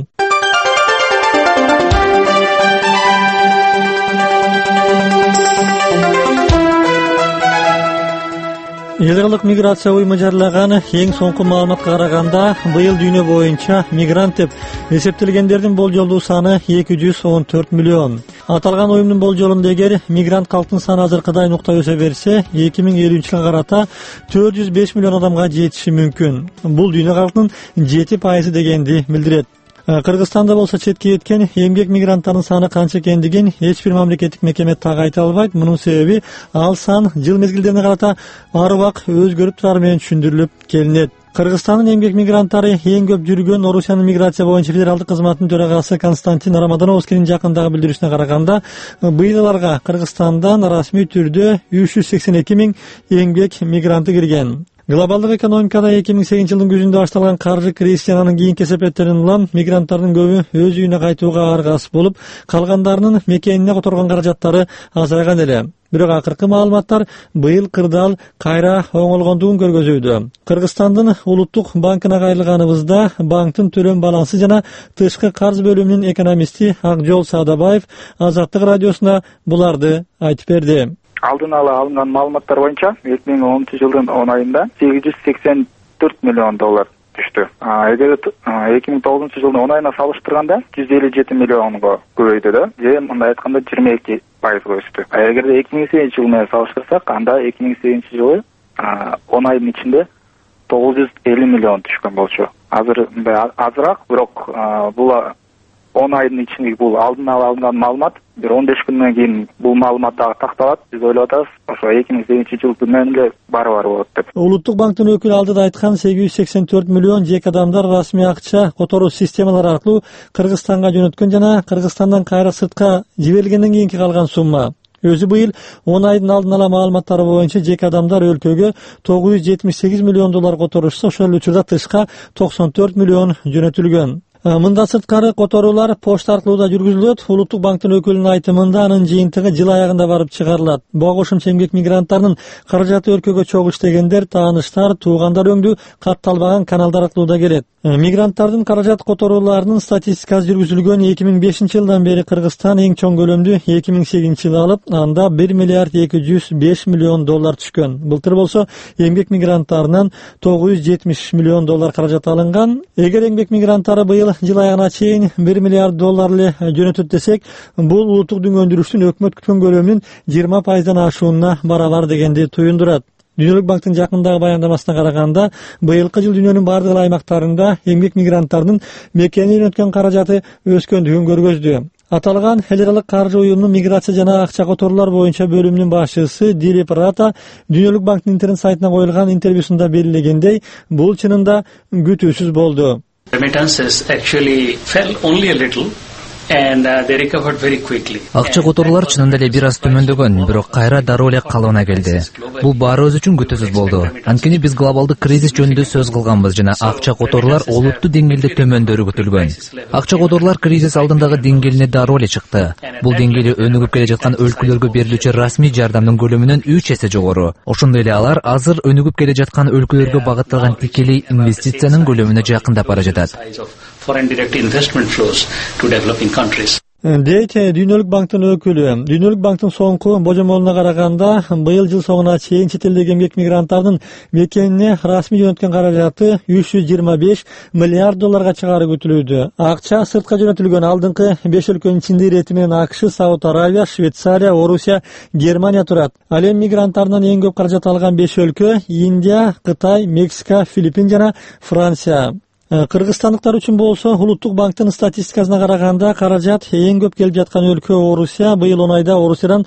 Элдик миграция уюму жарылаган эң соңку маалыматка караганда, быйыл дүйнө боюнча мигрант деп эсептелгендердин болжолдуу саны 214 миллион. Аталган уюмдун болжолунда эгер мигрант калктын саны азыркыдай нукта өсө берсе, 2050-жылга карата 405 миллион адамга жетиши мүмкүн. Бул дүйнө калктынын 7% дегенди билдирет. Кыргызстанда болсо четке кеткен эмгек мигранттарынын саны канча экендигин эч бир мамлекеттик мекеме так айта албайт. Мунун себеби ал сан жыл мезгилдерине карата ар убак өзгөрүп турары менен түшүндүрүлүп келинет. Кыргызстандын эмгек мигранттары эң көп жүргөн Орусиянын миграция боюнча федералдык кызматтын төрагасы Константин Рамадановскийдин жакындагы билдирүүсүнө караганда, быйыл аларга Кыргызстандан расмий түрдө 382 миң эмгек мигранты кирген. Глобалдык экономикада 2008 жылдын күзүндө башталган каржы кризиси анын кийинки эсепеттеринен улам мигранттардын көбү өз үйүнө кайтууга аргасыз болуп, калгандарынын мекенине которгон каражаттары азайган эле. Бирок акыркы маалыматтар быйыл кырдаал кайра оңолгондугун көргөзүүдө. Кыргызстандын улуттук банкына кайрылганыбызда банктын төлөм балансы жана тышкы карыз бөлүмүнүн экономисти Акжол Саадабаев Азаттык радиосуна буларды айтып берди. Алдын ала алынган маалыматтар боюнча 2010 жылдын 10 айында 884 миллион доллар түштү. Эгер 2009 жылдын 10 айына салыштырганда 157 миллионго көбөйдү да. Же мындай айтканда 22% өстү. Эгерде 2008 жыл менен салыштырсак, анда 2008 жылы 10 айдын ичинде 950 миллион түшкөн болчу. Азыр азыраак, бирок бул 10 айдын ичиндеги бул алдын ала алынган маалымат. Бир 15 күндөн кийин бул маалымат дагы такталат. Биз ойлоп атабыз, ошо 2008 жыл менен эле бар болот деп. Улуттук банктын өкүлү алдыда айткан 884 миллион жеке адамдар расмий акча которуу системалары аркылуу Кыргызстанга жөнөткөн жана Кыргызстандан кайра сыртка жиберилгенден кийинки калган сумма. Өзү быйыл 10 айдын алдын ала маалыматтары боюнча жеке адамдар өлкөгө 978 миллион доллар которушса, ошол учурда тышка 94 миллион жөнөтүлгөн. Мында сырткары которуулар почта аркылуу да жүргүзүлөт. Улуттук банктын өкүлүнүн айтымында анын жыйынтыгы жыл аягында барып чыгарылат. Буга кошумча эмгек мигранттарынын каражаты өлкөгө чогуу иштегендер, тааныштар, туугандар өңдүү катталбаган каналдар аркылуу да келет. Мигранттардын каражат которууларынын статистикасы жүргүзүлгөн 2005 жылдан бери Кыргызстан эң чоң көлөмдү 2008 жылы алып, анда 1 миллиард 205 миллион доллар түшкөн. Былтыр болсо эмгек мигранттарынан 970 миллион доллар каражат алынган. Эгер эмгек мигранттары быйыл жыл аягына чейин 1 миллиард доллар эле жөнөтөт десек, бул улуттук дүңгөндүрүштүн өкмөт күткөн көлөмүнүн 20%дан ашуунуна барабар дегенди туюндурат. Дүйнөлүк банктын жакындагы баяндамасына караганда, быйылкы жыл дүйнөнүн бардык аймактарында эмгек мигранттарынын мекенинен өткөн каражаты өскөндүгүн көргөздү. Аталган эл аралык каржы уюмунун миграция жана акча которуулар боюнча бөлүмүнүн башчысы Дилип Рата Дүйнөлүк банктын интернет сайтына коюлган интервьюсунда белгилегендей, бул чынында күтүүсүз болду. Remittances actually fell only a little. They recovered very quickly. Акча которуулар чынында эле бир аз төмөндөгөн, бирок кайра дароо эле калыбына келди. Бул баарыбыз үчүн күтүүсүз болду. Анткени биз глобалдык кризис жөнүндө сөз кылганбыз жана акча которуулар олуттуу деңгээлде төмөндөрү күтүлгөн. Акча которуулар кризис алдындагы деңгээлине дароо эле чыкты. Бул деңгээли өнүгүп келе жаткан өлкөлөргө берилүүчү расмий жардамдын көлөмүнөн 3 эсе жогору. Ошондой эле алар азыр өнүгүп келе жаткан өлкөлөргө багытталган тикелей инвестициянын көлөмүнө жакындап бара жатат. Foreign direct investment flows to developing countries. Дейт Дүйнөлүк банктын өкүлү. Дүйнөлүк банктын соңку божомолуна караганда, быйыл жыл соңуна чейин чет элдеги эмгек мигранттардын мекенине расмий жөнөткөн каражаты 325 миллиард долларга чыгаары күтүлүүдө. Акча сыртка жөнөтүлгөн алдыңкы 5 өлкөнүн ичинде ирети менен АКШ, Сауд Аравия, Швейцария, Орусия, Германия турат. Ал эми мигранттарынан эң көп каражат алган 5 өлкө Индия, Кытай, Мексика, Филиппин жана Франция. Кыргызстандыктар үчүн болсо, улуттук банктын статистикасына караганда, каражат эң көп келип жаткан өлкө Орусия. Быйыл 10 айда Орусиядан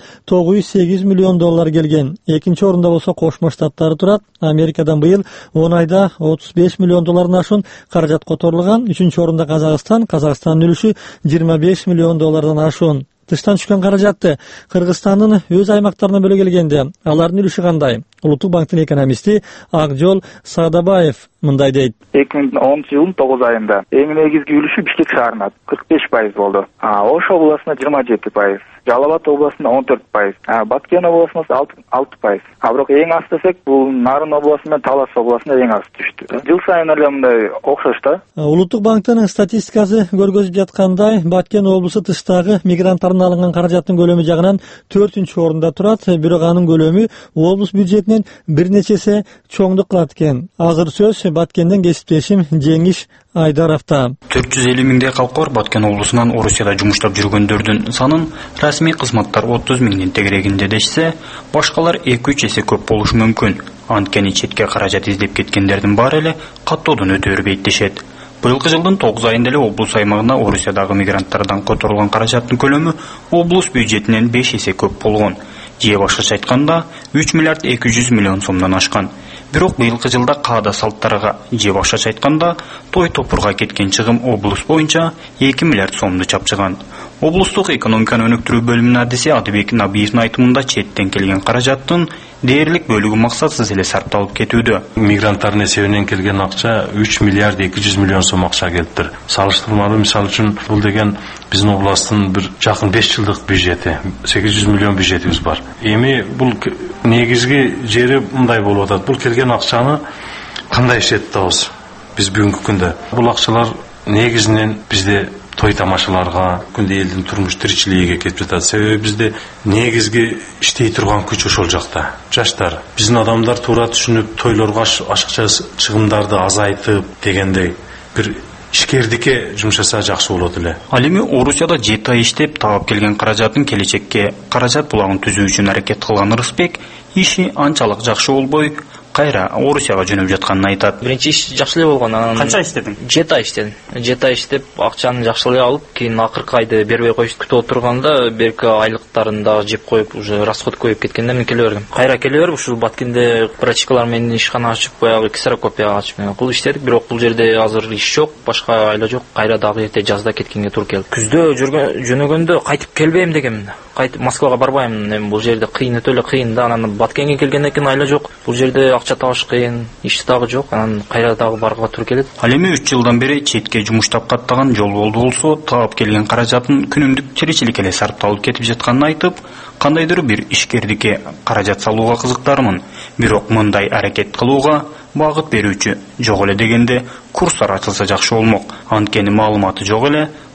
908 миллион доллар келген. Экинчи орунда болсо Кошмо Штаттары турат. Америкадан быйыл 10 айда 35 миллион доллардан ашуун каражат которулган. Үчүнчү орунда Казакстан. Казакстандын үлүшү 25 миллион доллардан ашуун. Тыштан түшкөн каражатты Кыргызстандын өз аймактарына бөлө келгенде, алардын үлүшү кандай? Улуттук банктын экономисти Акжол Садабаев мындай дейт. 2010 жылдын 9 айында эң негизги үлүшү Бишкек шаарына 45% болду. Ош областына 27%, Жалал Абад областына 14%, Баткен областына 6%. Бирок эң аз десек, бул Нарын областы менен Талас областына эң аз түштү. Жыл сайын эле мындай окшош да. Улуттук банктын статистикасы көргөзүп жаткандай, Баткен облусу тыштагы мигранттардын алынган каражаттын көлөмү жагынан 4-чү орунда турат, бирок анын көлөмү облус бюджетинен бир нече эсе чоңдук кылат экен. Азыр сөз Баткенден кесиптешим Жеңиш Айдаровта. 450 миңдей калк бар. Баткен облусунан Орусияда жумуштап жүргөндөрдүн санын расмий кызматтар 30 миңден тегерегинде дешсе, башкалар 2-3 эсе көп болушу мүмкүн. Анткени четке каражат издеп кеткендердин баары эле каттоодон өтө бербейт дешет. Быйылкы жылдын 9 айында эле облус аймагына Орусиядагы мигранттардан которулган каражаттын көлөмү облус бюджетинен 5 эсе көп болгон. Же башкача айтканда 3 миллиард 200 миллион сомдон ашкан. Бирок быйылкы жылда каада салттарга, же башкача айтканда той топурга кеткен чыгым облус боюнча 2 миллиард сомду чапчыган. Облустук экономиканы өнүктүрүү бөлүмүнүн адиси Адыбек Набиевдин айтымында четтен келген каражаттын дээрлик бөлүгү максатсыз эле сарпталып кетүүдө. Мигранттардын эсебинен келген акча 3 миллиард 200 миллион сом акча келиптир. Салыштырмалуу мисал үчүн бул деген биздин областтын бир жакын 5 жылдык бюджети, 800 миллион бюджетибиз бар. Эми бул негизги жери мындай болуп атат. Бул келген акчаны кандай иштетип атабыз биз бүгүнкү күндө? Бул акчалар негизинен бизде той тамашаларга, күндө элдин турмуш тиричилигиге кетип жатат. Себеби бизде негизги иштей турган күч ошол жакта. Жаштар, биздин адамдар туура түшүнүп, тойлорго ашыкча чыгымдарды азайтып дегендей бир ишкердикке жумшаса жакшы болот эле. Ал эми Орусияда 7 ай иштеп таап келген каражатын келечекке каражат булагын түзүү үчүн аракет кылган Рыспек иши анчалык жакшы болбой, кайра Орусияга жөнөп жатканын айтат. Биринчи иш жакшы эле болгон. Канча иштедиң? 7 ай иштедим. 7 ай иштеп, акчаны жакшы эле алып, кийин акыркы айды бербей коюп күтүп отурганда, берки айлыктарын да жеп коюп, уже расход көбөйүп кеткенде мен келе бердим. Кайра келе берип, ушул Баткенде практикалар менен ишкана ачып, баягы ксерокопия ачып, бул иштедик, бирок бул жерде азыр иш жок, башка айла жок. Кайра дагы эрте жазда кеткенге туура келди. Күздө жөнөгөндө кайтып келбейм дегенмин. Кайтып Москвага барбайм. Эми бул жерде кыйын, өтө эле кыйын да. Анан Баткенге келгенден кийин айла жок. Бул жерде акча табыш кыйын, иш дагы жок. Анан кайра дагы барууга туура келет. Ал эми 3 жылдан бери четке жумуштап каттаган жол болду болсо, таап келген каражатын күнүмдүк тиричиликке эле сарпталып кетип жатканын айтып, кандайдыр бир ишкердикке каражат салууга кызыктармын. Бирок мындай аракет кылууга багыт берүүчү жок эле дегенде курстар ачылса жакшы болмок. Анткени маалыматы жок эле,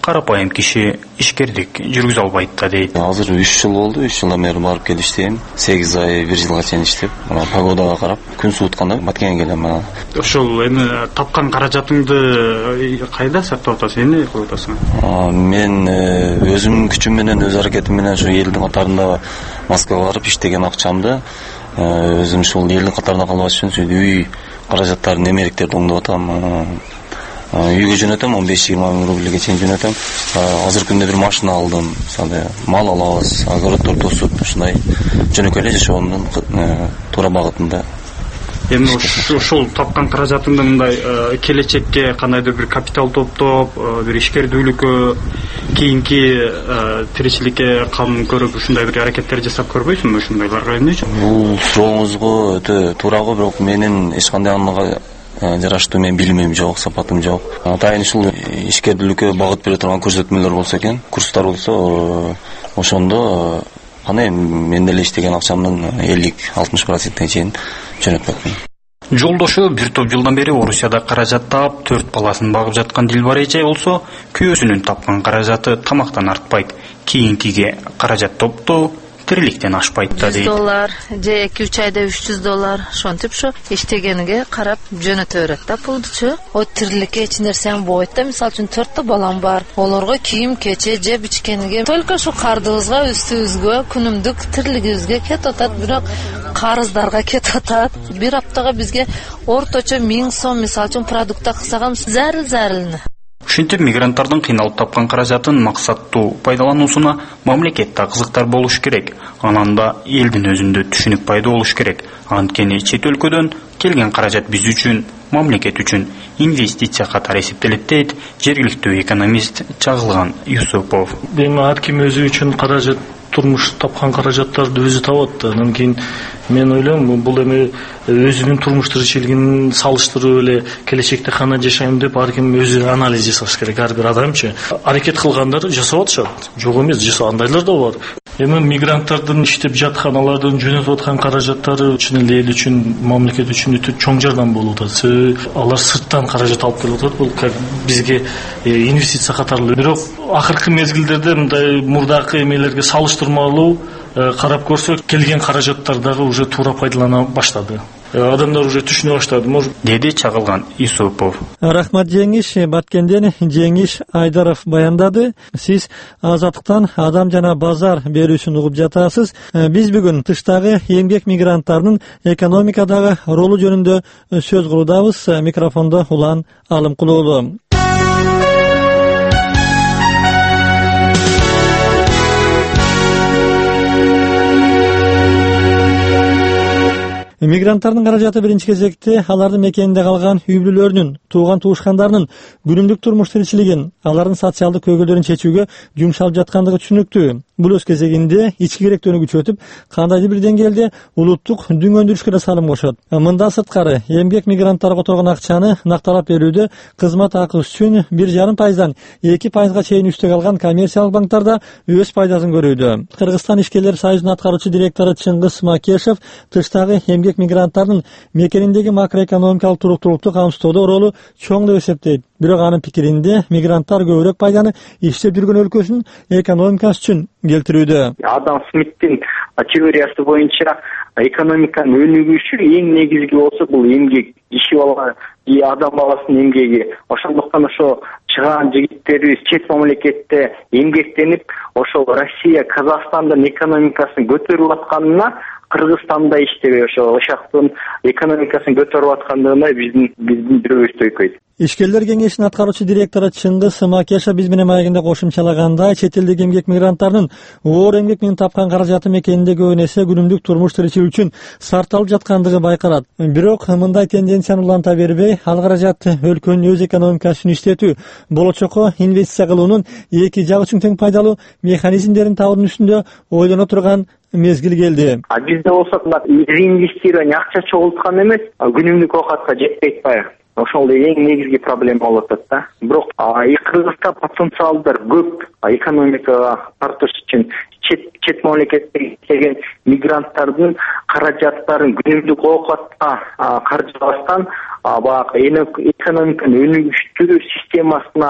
карапайым киши ишкердик жүргүзө албайт да дейт. Азыр 3 жыл болду, 3 жылдан бери барып келип иштейм. 8 ай 1 жылга чейин иштеп, погодага карап, күн суутканда Баткенге келем. Ошол эми тапкан каражатыңды кайда сактап атасың, эмне кылып атасың? Мен өзүмдүн күчүм менен, өз аракетим менен ушу элдин катарында Москвага барып иштеген акчамды өзүм ушул элдин катарында калбаш үчүн үй каражаттарын, эмеректерди оңдоп атам. Үйгө жөнөтөм, 15-20 миң рубльге чейин жөнөтөм. Азыр күндө бир машина алдым, мисалы мал алабыз, огороддор тосуп, ушундай жөнөкөй эле жашоомдун туура багытында. Эми ошол тапкан каражатыңды мындай келечекке кандайдыр бир капитал топтоп, бир ишкердүүлүккө, кийинки тиричиликке кам көрүп ушундай бир аракеттер жасап көрбөйсүңбү? Ушундайларга эмне үчүн? Бул сурооңузго өтө туурагы, бирок менин эч кандай анга жараштуу мен билимим жок, сапатым жок. Атайын ушул ишкердүүлүккө багыт бере турган көрсөтмөлөр болсо экен, курстар болсо, ошондо кандай мен деле иштеген акчамдын 50-60%-на чейин жөнөтмөкмүн. Жолдошу бир топ жылдан бери Орусияда каражат таап, 4 баласын багып жаткан Дилбар эже болсо, күйөөсүнүн тапкан каражаты тамактан артпайт. Кийинкиге каражат топтоо тириликтен ашпайт да дейт. $100 же 2-3 айда $300 ошентип ушу иштегениге карап жөнөтө берет да пулдучу. О тириликке эч нерсем болбойт да. Мисалы үчүн 4 балам бар. Олорго кийим кече жеп ичкениге только ушу кардыбызга, үстүбүзгө, күнүмдүк тирилигибизге кетип атат, бирок карыздарга кетип атат. Бир аптага бизге орточо 1000 сом мисалы үчүн продукта кылсагам зарыл. Ушинтип мигранттардын кыйналып тапкан каражатын максаттуу пайдалануусуна мамлекетте кызыктар болуш керек. Анан да элдин өзүндө түшүнүк пайда болуш керек. Анткени чет өлкөдөн келген каражат биз үчүн, мамлекет үчүн инвестиция катары эсептелет дейт жергиликтүү экономист Чагылган Юсупов. Эми ар ким өзү үчүн каражат, турмуш тапкан каражаттарды өзү табат да. Анан кийин мен ойлойм, бул эми өзүнүн турмуш тиричилигин салыштырып эле келечекте кандай жашайм деп ар ким өзү анализ жасаш керек. Ар бир адамчы аракет кылгандар жасап атышат. Жок эмес, жасагандайлар да бар. Эми мигранттардын иштеп жаткан, алардын жөнөтүп аткан каражаттары чын эле эл үчүн, мамлекет үчүн өтө чоң жардам болуп атат. Алар сырттан каражат алып келип атат. Бул бизге инвестиция катарлуу. Бирок акыркы мезгилдерде мындай мурдакы эмелерге салыштырмалуу карап көрсөк, келген каражаттар дагы уже туура пайдалана баштады. Адамдар уже түшүнө баштады, деди Чагылган Исупов. Рахмат Жеңиш, Баткенден Жеңиш Айдаров баяндады. Сиз Азаттыктан адам жана базар берүүсүн угуп жатасыз. Биз бүгүн тыштагы эмгек мигранттарынын экономикадагы ролу жөнүндө сөз кылуудабыз. Микрофондо Улан Алымкулуулу. Мигранттардын каражаты биринчи кезекте алардын мекенинде калган үй бүлөлөрүнүн, тууган туушкандарынын күнүмдүк турмуш тиричилигин, алардын социалдык көйгөйлөрүн чечүүгө жумшалып жаткандыгы түшүнүктүү. Бул өз кезегинде ички керектөөнү күчөтүп, кандайдыр бир деңгээлде улуттук дүңгөндүрүшкө да салым кошот. Мындан сырткары, эмгек мигранттарга которгон акчаны накталап берүүдө кызмат акысы үчүн 1,5%дан 2%га чейин үстөк алган коммерциялык банктарда өз пайдасын көрүүдө. Кыргызстан ишкерлер союзунун аткаруучу директору Чыңгыз Макешев тыштагы эмгек мигранттардын мекениндеги макроэкономикалык туруктуулукту камсыздоодо ролу чоң деп эсептейт. Бирок анын пикиринде мигранттар көбүрөөк пайданы иштеп жүргөн өлкөсүнүн экономикасы үчүн келтирүүдө. Адам Смиттин теориясы боюнча экономиканын өнүгүшү эң негизги болсо бул эмгек, иши бала, адам баласынын эмгеги. Ошондуктан ошо чыгаан жигиттерибиз чет мамлекетте эмгектенип, ошол Россия, Казакстандын экономикасын көтөрүп атканына Кыргызстанда иштебей ошо ошактын экономикасын көтөрүп аткандыгына биздин бирөөбүз төйкөйт. Ишкерлер кеңешинин аткаруучу директору Чыңгыз Макешев биз менен маегинде кошумчалагандай, чет элдеги эмгек мигранттарынын оор эмгек менен тапкан каражаты мекенинде көп эсе күнүмдүк турмуш тиричилик үчүн сарталып жаткандыгы байкалат. Бирок мындай тенденцияны уланта бербей, ал каражат өлкөнүн өз экономикасын иштетүү, болочокко инвестиция кылуунун эки жак үчүн тең пайдалуу механизмдерин табуунун үстүндө ойлоно турган мезгил келди. Бизде болсо реинвестирование акча чогулткан эмес, күнүмдүк оокатка жетпейт баягы. Ошол эң негизги проблема болуп атат да. Бирок Кыргызда потенциалдар көп экономикага тартыш үчүн. Чет мамлекетте келген мигранттардын каражаттарын күнүмдүк оокатка каржылабастан баягы экономиканын өнүгүштүү системасына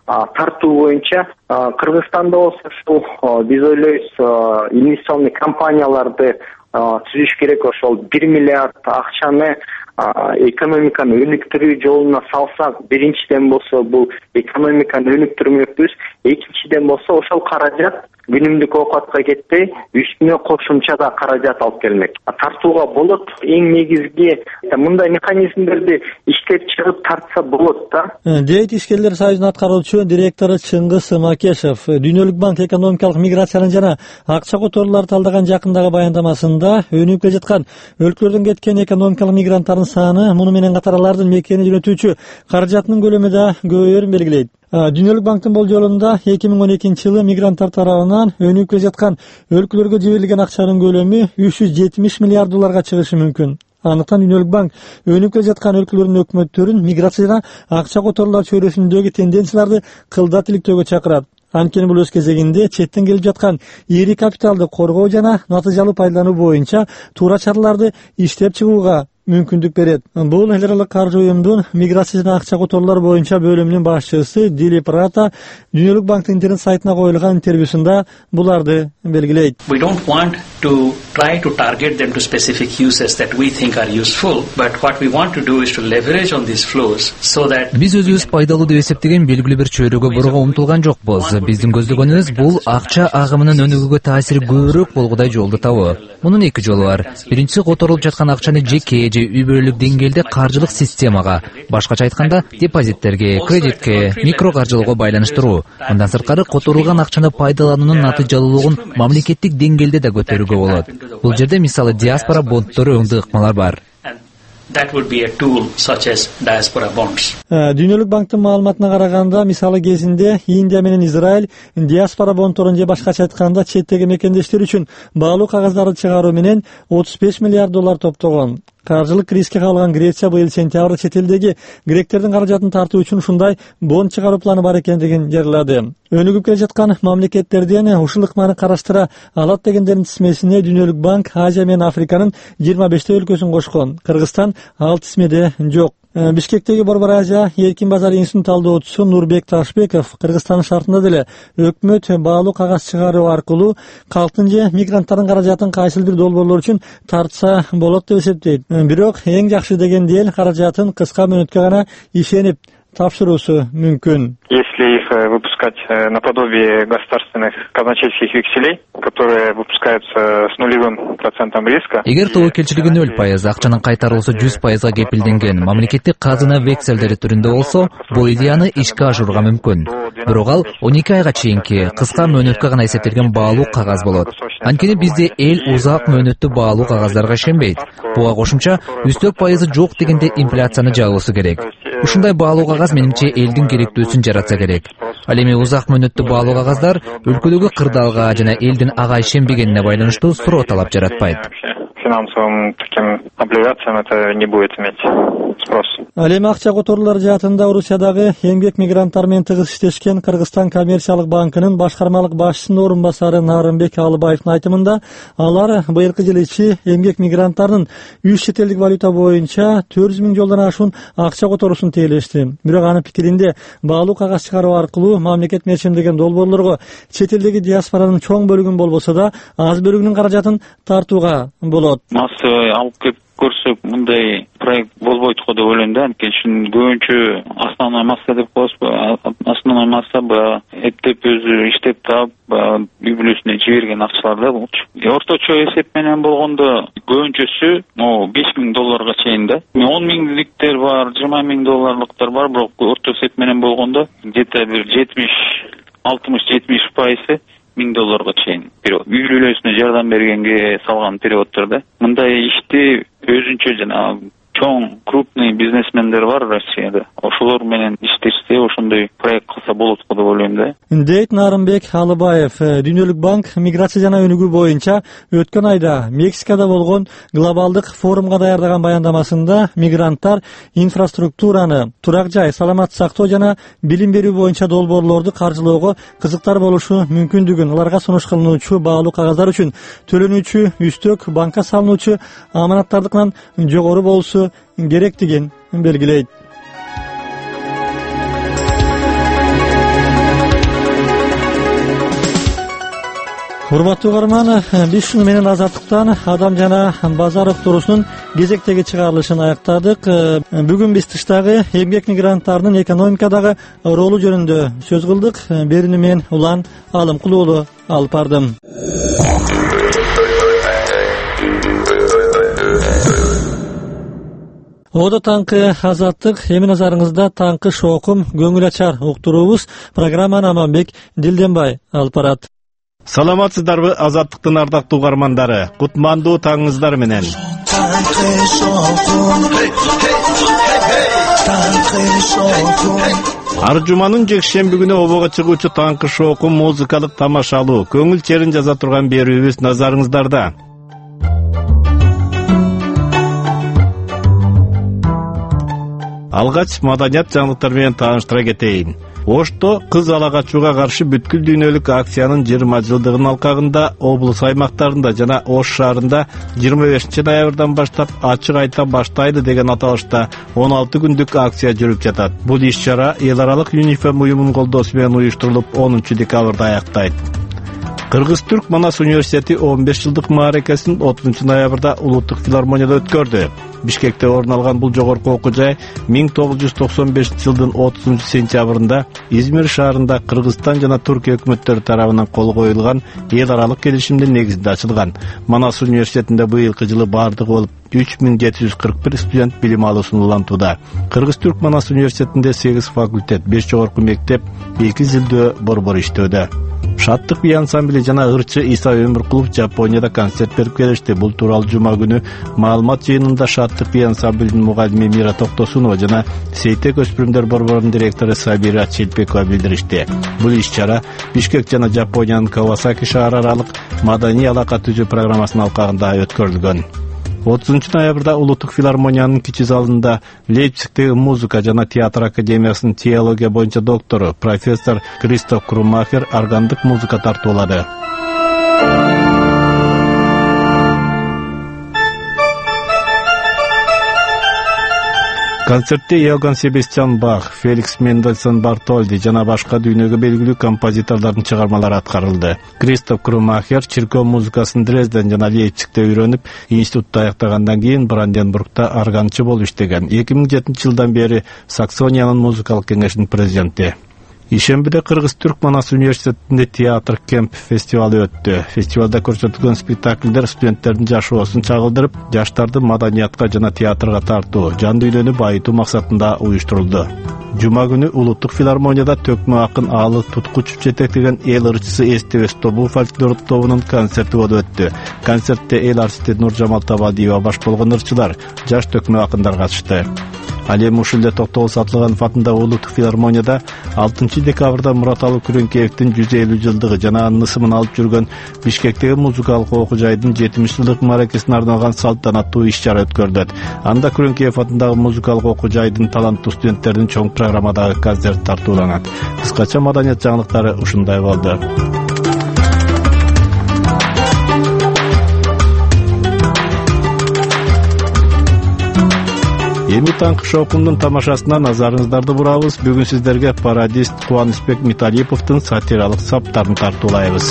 тартуу боюнча Кыргызстанда болсо ушул биз ойлойбуз инвестиционный компанияларды түзүш керек. Ошол 1 миллиард акчаны экономиканы өнүктүрүү жолуна салсак, биринчиден болсо бул экономиканы өнүктүрмөкпүз, экинчиден болсо ошол каражат күнүмдүк оокатка кетпей, үстүнө кошумча да каражат алып келмек. Тартууга болот. Эң негизги мындай механизмдерди иштеп чыгып тартса болот да. Дейт ишкерлер союзунун аткаруучу директору Чыңгыз Макешев. Дүйнөлүк банк экономикалык миграциянын жана акча которууларды талдаган жакындагы баяндамасында өнүгүп келе жаткан өлкөлөрдөн кеткен экономикалык мигранттардын саны, муну менен катар алардын мекени жөнөтүүчү каражатынын көлөмү да көбөйөрүн белгилейт. Дүйнөлүк банктын болжолунда 2012 жылы мигранттар тарабынан өнүгүп келе жаткан өлкөлөргө жиберилген акчанын көлөмү 370 миллиард долларга чыгышы мүмкүн. Андыктан Дүйнөлүк банк өнүгүп келе жаткан өлкөлөрдүн өкмөттөрүн миграция жана акча которуулар чөйрөсүндөгү тенденцияларды кылдат иликтөөгө чакырат. Анткени бул өз кезегинде четтен келип жаткан ири капиталды коргоо жана натыйжалуу пайдалануу боюнча туура чараларды иштеп чыгууга мүмкүндүк берет. Бул эл аралык каржы уюмдун миграция жана акча которуулар боюнча бөлүмүнүн башчысы Дилип Рата Дүйнөлүк банктын интернет сайтына коюлган интервьюсунда буларды белгилейт. We don't want to try to target them to specific uses that we think are useful, but what we want to do is to leverage on these flows so that Биз өзүбүз пайдалуу деп эсептеген белгилүү бир чөйрөгө бурууга умтулган жокпуз. Биздин көздөгөнүбүз бул акча агымынын өнүгүүгө таасири көбүрөөк болгудай жолду табуу. Мунун эки жолу бар. Биринчиси которулуп жаткан акчаны жеке же үй бүлөлүк деңгээлде каржылык системага, башкача айтканда депозиттерге, кредитке, микро каржылоого байланыштыруу. Мындан сырткары которулган акчаны пайдалануунун натыйжалуулугун мамлекеттик деңгээлде да көтөрүүгө болот. Бул жерде мисалы диаспора бонддору өңдүү ыкмалар бар. that would be a tool such as diaspora bonds. Дүйнөлүк банктын маалыматына караганда, мисалы кезинде Индия менен Израиль диаспора бонддорун же башкача айтканда четтеги мекендештер үчүн баалуу кагаздарды чыгаруу менен 35 миллиард доллар топтогон. Каржылык кризиске калган Греция быйыл сентябрда чет элдеги гректердин каражатын тартуу үчүн ушундай бонд чыгаруу планы бар экендигин жарыялады. Өнүгүп келе жаткан мамлекеттерден ушул ыкманы караштыра алат дегендердин тизмесине Дүйнөлүк банк Азия менен Африканын 25 өлкөсүн кошкон. Кыргызстан ал тизмеде жок. Бишкектеги Борбор Азия эркин базар институтунун талдоочусу Нурбек Ташбеков Кыргызстандын шартында деле өкмөт баалуу кагаз чыгаруу аркылуу калктын же мигранттардын каражатын кайсыл бир долбоорлор үчүн тартса болот деп эсептейт. Бирок эң жакшы дегенде эл каражатын кыска мөөнөткө гана ишенип тапшыруусу мүмкүн. Если их выпускать наподобие государственных казначейских векселей, которые выпускаются с 0% риска. Эгер тобокелчилиги 0% акчанын кайтарылуусу 100% кепилденген мамлекеттик казына векселдери түрүндө болсо, бул идеяны ишке ашырууга мүмкүн. Бирок ал 12 айга чейинки кыска мөөнөткө гана эсептелген баалуу кагаз болот. Анткени бизде эл узак мөөнөттүү баалуу кагаздарга ишенбейт. Буга кошумча үстөк пайызы жок дегенде инфляцияны жагуусу керек. Ушундай баалуу кагаз менимче элдин керектүүсүн жаратса керек. Ал эми узак мөөнөттүү баалуу кагаздар өлкөдөгү кырдаалга жана элдин ага ишенбегенине байланыштуу суроо талап жаратпайт. Финансовым таким облигациям это не будет иметь спрос. Ал эми акча которуулар жаатында Орусиядагы эмгек мигранттар менен тыгыз иштешкен Кыргызстан коммерциялык банкынын башкармалык башчысынын орун басары Нарымбек Алыбаевдин айтымында, алар быйылкы жылы ичи эмгек мигранттарынын 3 чет элдик валюта боюнча 400 миң жолдон ашуун акча которуусун тейлешти. Бирок анын пикиринде баалуу кагаз чыгаруу аркылуу мамлекет мерчемдеген долбоорлорго чет элдеги диаспоранын чоң бөлүгүн болбосо да аз бөлүгүнүн каражатын тартууга болот. Массовый алып келип көрсөк, мындай проект болбойт го деп ойлойм да. Анткени көбүнчө основной масса деп коебузбу, основной масса эптеп өзү иштеп таап үй бүлөсүнө жиберген акчалар да болчу. Орточо эсеп менен болгондо көбүнчөсү $5,000 чейин да. 10 миңдиктер бар, 20 миң долларлыктар бар, бирок орто эсеп менен болгондо где-то бир 60-70% $1,000 чейин. Үй бүлөсүнө жардам бергенге салган переводдорда. Мындай ишти өзүнчө жана чоң крупный бизнесмендер бар Россияда. Ошолор менен иштешсе, ошондой проект кылса болот го деп ойлойм да. Дейт Нарымбек Алыбаев. Дүйнөлүк банк миграция жана өнүгүү боюнча өткөн айда Мексикада болгон глобалдык форумга даярдаган баяндамасында мигранттар инфраструктураны, турак жай, саламат сактоо жана билим берүү боюнча долбоорлорду каржылоого кызыктар болушу мүмкүндүгүн, аларга сунуш кылынуучу баалуу кагаздар үчүн төлөнүүчү үстөк банкка салынуучу аманаттардыкынан жогору болушу керектигин белгилейт. Урматтуу угарман, биз шуну менен Азаттыктан адам жана базар уктуруусунун кезектеги чыгарылышын аяктадык. Бүгүн биз тыштагы эмгек мигранттарынын экономикадагы ролу жөнүндө сөз кылдык. Берүүнү мен Улан Алымкулуу алып бардым. Ода таңкы Азаттык, эми назарыңызда таңкы шоокум көңүл ачар уктуруубуз программаны Аманбек Дилденбай алып барат. Саламатсыздарбы Азаттыктын ардактуу угармандары, кутмандуу таңыңыздар менен. Ар жуманын жекшемби күнү обого чыгуучу таңкы шоокум музыкалык тамашалуу, көңүл черин жаза турган берүүбүз назарыңыздарда. Алгач маданият жаңылыктар менен тааныштыра кетейин. Ошто кыз ала качууга каршы бүткүл дүйнөлүк акциянын 20 жылдыгынын алкагында облус аймактарында жана Ош шаарында 25 ноябрдан баштап ачык айта баштайды деген аталышта 16 күндүк акция жүрүп жатат. Бул иш-чара эл аралык ЮНИФЕМ уюмунун колдоосу менен уюштурулуп 10 декабрда аяктайт. Кыргыз-Түрк Манас университети 15 жылдык мааракесин 30 ноябрда Улуттук филармонияда өткөрдү. Бишкекте орун алган бул жогорку окуу жай 1995 жылдын 30 сентябрында Измир шаарында Кыргызстан жана Түркия өкмөттөрү тарабынан кол коюлган эл аралык келишимдин негизинде ачылган. Манас университетинде быйылкы жылы бардыгы болуп 3741 студент билим алуусун улантууда. Кыргыз-Түрк Манас университетинде 8 факультет, 5 жогорку мектеп, 2 зилдөө борбор иштөөдө. Шаттык би ансамбли жана ырчы Иса Өмүркулов Жапонияда концерт берип келишти. Бул тууралуу жума күнү маалымат жыйынында Шаттык би ансамблинин мугалими Мира Токтосунова жана Сейтек өспүрүмдөр борборунун директору Сабира Челпекова билдиришти. Бул иш-чара Бишкек жана Жапониянын Кавасаки шаары аралык маданий алака түзүү программасынын алкагында өткөрүлгөн. 30 ноябрда Улуттук филармониянын кичи залында Лейпцигтеги музыка жана театр академиясынын теология боюнча доктору профессор Кристоф Крумахер органдык музыка тартуулады. Концертте Йоганн Себастьян Бах, Феликс Мендельсон Бартольди жана башка дүйнөгө белгилүү композиторлордун чыгармалары аткарылды. Кристоф Крумахер чиркөө музыкасын Дрезден жана Лейпцигте үйрөнүп, институтта аяктагандан кийин Бранденбургта органчы болуп иштеген. 2007 жылдан бери Саксониянын музыкалык кеңешинин президенти. Ишембиде Кыргыз-Түрк Манас университетинде театр кемп фестивалы өттү. Фестивалда көрсөтүлгөн спектакльдер студенттердин жашоосун чагылдырып, жаштарды маданиятка жана театрга тартуу, жан дүйнөнү байытуу максатында уюштурулду. Жума күнү Улуттук филармонияда төкмө акын Аалы Туткучев жетектеген эл ырчысы Эстебес тобу фольклорлук тобунун концерти болуп өттү. Концертте эл артисти Нуржамал Табадиева баш болгон ырчылар, жаш төкмө акындар катышты. Ал эми ушул эле Токтогул Сатылганов атындагы Улуттук филармонияда 6 декабрда Мураталы Күрөңкеевдин 150 жылдыгы жана анын ысымын алып жүргөн Бишкектеги музыкалык окуу жайдын 70 жылдык мааракесине арналган салтанаттуу иш-чара өткөрүлөт. Анда Күрөңкеев атындагы музыкалык окуу жайдын таланттуу студенттердин чоң программадагы концерт тартууланат. Кыскача маданият жаңылыктары ушундай болду. Эми таңкы шоокумдун тамашасына назарыңыздарды бурабыз. Бүгүн сиздерге пародист Кубанычбек Миталиповдун сатиралык саптарын тартуулайбыз.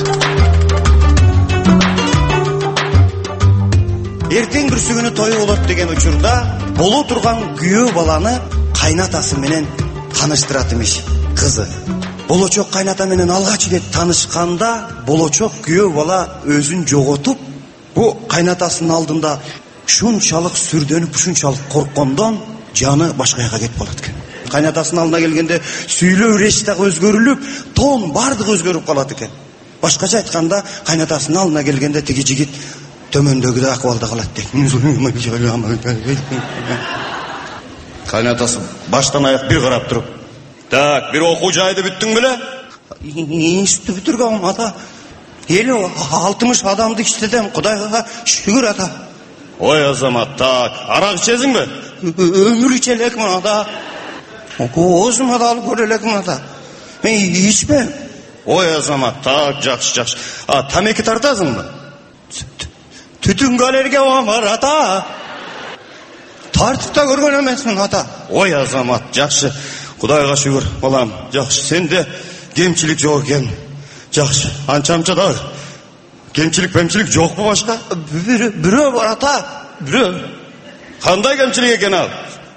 Эртең бүрсүгүнү тою болот деген учурда боло турган күйөө баланы кайнатасы менен таныштырат имиш кызы. Болочок кайната менен алгач ирет таанышканда болочок күйөө бала өзүн жоготуп, бу кайнатасынын алдында ушунчалык сүрдөнүп, ушунчалык корккондон жаны башка жака кетип калат экен. Кайнатасынын алдына келгенде сүйлөө речь дагы өзгөрүлүп, тон бардыгы өзгөрүп калат экен. Башкача айтканда, кайнатасынын алдына келгенде тиги жигит төмөндөгү акыбалда калат дейт. Кайнатасы баштан аяк бир карап туруп, "Так, бир окуу жайды бүттүң беле?" "Институтты бүтүргөм ата. 60 адамды иштетем, Кудайга шүгүр ата." "Ой азамат, так, арак ичесиңби?" "Өмүр иче элекмин ата." "Оозума да алып көрө элекмин ата." "Мен ичпейм." "Ой азамат, так, жакшы. Тамеки тартасыңбы?" "Түтүнгө аллергия бар ата." "Тартып да көргөн эмесмин ата." "Ой азамат, жакшы. Кудайга шүгүр, балам, жакшы. Сенде кемчилик жок экен. Жакшы, анча дагы. Кемчилик жокпу башка? Бирөө бар ата. Бирөө. Кандай кемчилик экен ал?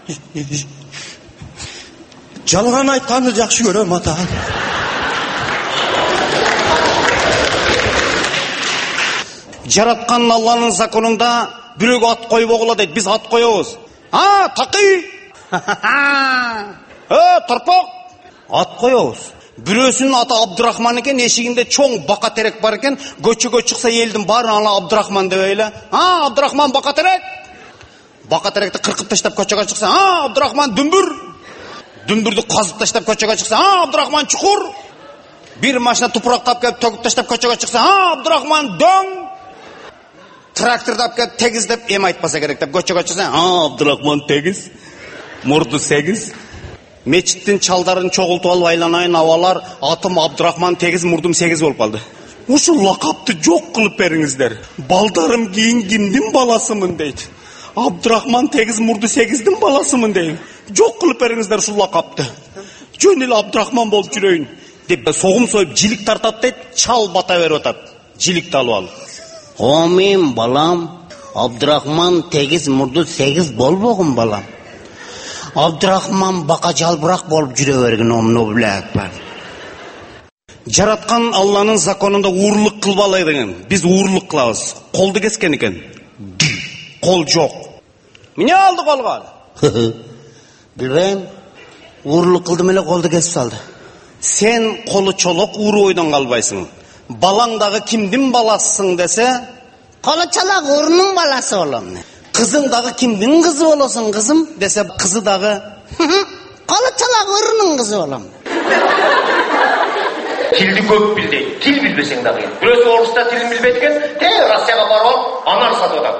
Жалган айтканды жакшы көрөм ата. Жараткан Алланын законунда бирөөгө ат койбогула дейт. Биз ат коебуз. Такый. Торпок. Ат коебуз. Бирөөсүнүн аты Абдурахман экен, эшигинде чоң бака терек бар экен. Көчөгө чыкса элдин баары аны Абдурахман деп эле. Абдурахман бака терек. Бака теректи кыркып таштап көчөгө чыкса, Абдурахман дүмбүр. Дүмбүрдү казып таштап көчөгө чыкса, Абдурахман чукур. Бир машина тупурактап келип төгүп таштап көчөгө чыкса, Абдурахман дөң. Тракторду алып келип тегиз деп эми айтпаса керек деп көчөгө чыкса, Абдурахман тегиз. Мурду 8. Мечиттин чалдарын чогултуп алып айланайын абалар, атым Абдурахман тегиз, мурдум 8 болуп калды. Ушул лакапты жок кылып бериңиздер. Балдарым кийин кимдин баласымын дейт. Абдурахман тегиз, мурду 8дин баласымын дейт. Жок кылып бериңиздер ушул лакапты. Жөн эле Абдурахман болуп жүрөйүн деп согум союп жилик тартат дейт, чал бата берип атат. Жиликти алып алып. Мен балам, Абдурахман тегиз, мурду 8 болбогун балам. Абдурахман бака жалбырак болуп жүрө берген омно билек бар. Жараткан Алланын законунда уурлук кылбалай деген. Биз уурлук кылабыз. Колду кескен экен. Кол жок. Эмне алды колго? Билбейм. Уурлук кылдым эле колду кесип салды. Сен колу чолок ууру ойдон калбайсың. Балаң дагы кимдин баласысың десе, колу чолок уурунун баласы болом. Кызың дагы кимдин кызы болосуң кызым десе, кызы дагы колу чолок уурунун кызы болом. Тилди көп билди. Тил билбесең дагы. Бирөөсү орусча тилин билбейт экен, Россияга барып алып, анар сатып атат.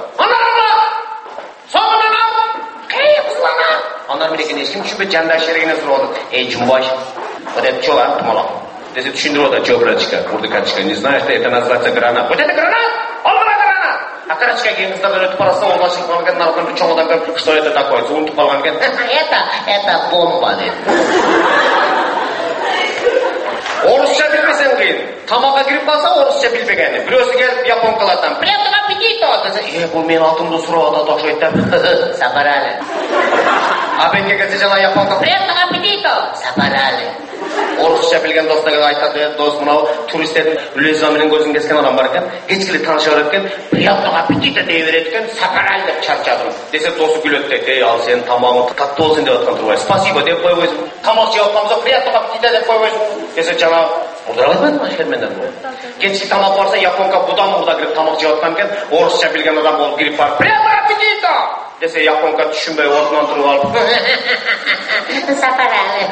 Анар менен эч ким түшүнбөйт, жандаш эрегине сурап атат. Жумбаш, вот это что, тумалак? Если түшүндүрүп атат, жо, братчика, бурды карточка, не знаешь, это называется гранат. Вот это гранат! Он гранат! А карточка кейін қыздар өтіп барасың, ондан шыққан екен, нарқын бір чоңадан көріп, что это такое? Ұмытып қалған екен. Это бомба, деді. Орысша білмесең қиын. Тамаққа кіріп қалса, орысша білбегені. Біреусі келіп японкалардан, приятного аппетита десе, бұл мен атымды сұрап атат окшойт. Сапарали. А бетке келсе жана японка, приятного аппетита. Сапарали. Орысша білген достарға айтады, дос мынау туристердің үлеза менен көзін кескен адам бар екен, ешкілі таныша бар екен, приятного аппетита дей береді екен, сапарали деп чарчадым. Десе досы күледі дейді, ал сен тамағың татты болсын деп атқан тұрбай, спасибо деп қойып өзің, тамақ жеп атқанымызда приятного аппетита деп қойып өзің. Десе жаңа Мурдара айтпадым ма шерменден? Кешкі тамақ барса, японка бұдан мұрда кіріп тамақ жеп атқан екен, орысша білген адам болып кіріп барып, приятного аппетита! Десе японка түшінбей орнынан тұрып алып. Сапарали.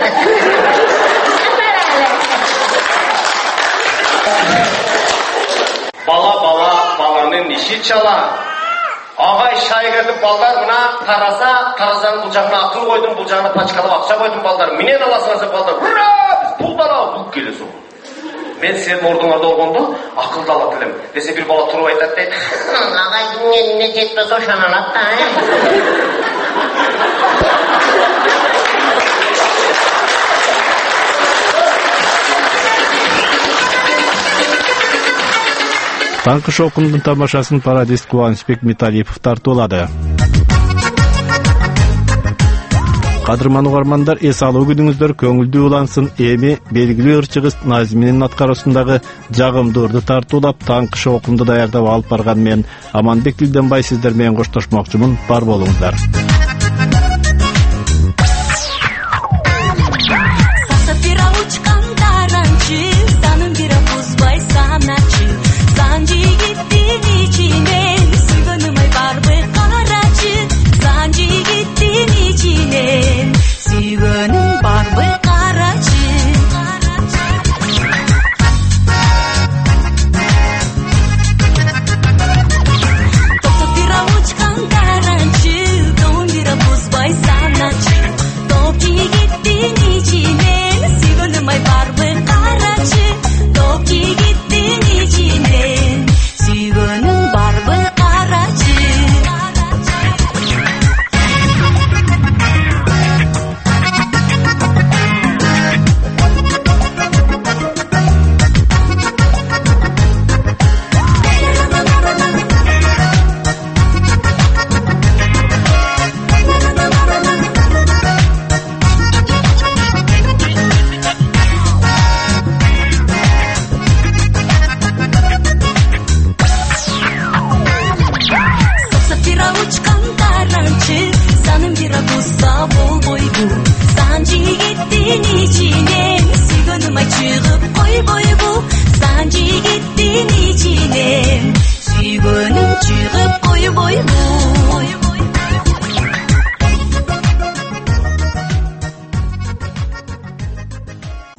Баланың иши чала. Ағай шай кертіп балдар мына таразаның бұл жағына ақыл қойдым, бұл жағына пачкалап ақша қойдым балдар. Менен аласыңыз балдар. Ура! Біз пұлдала бұл келесің. Мен сенің ордыңарда олғанда ақылды ала тілім. Десе бір бала тұрып айтады дейді. Ағайдың еліне жетпес ошан алады да, Таңкы шоқындың тамашасын Парадис Кубанычбек Металипов тартуулады. Кадырман угармандар, эс алуу күнүңүздөр көңүлдүү улансын. Эми белгилүү ырчыгыз Назиминин аткаруусундагы жагымдууларды тартуулап, таңкы шоқынды даярдап алып барган мен Аманбек Дилденбай сиздер менен коштошмокчумун. Бар болуңуздар.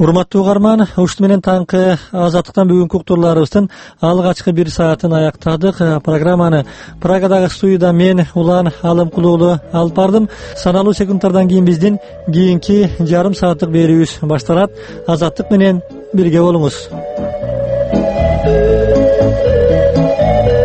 Урматтуу угарман, ушул менен таңкы Азаттыктан бүгүнкү уктурларыбыздын алгачкы 1 саатын аяктадык. Программаны Прагадагы студияда мен Улан Алымкулуулу алып бардым. Саналуу секундтардан кийин биздин кийинки жарым сааттык берүүбүз башталат. Азаттык менен бирге болуңуз.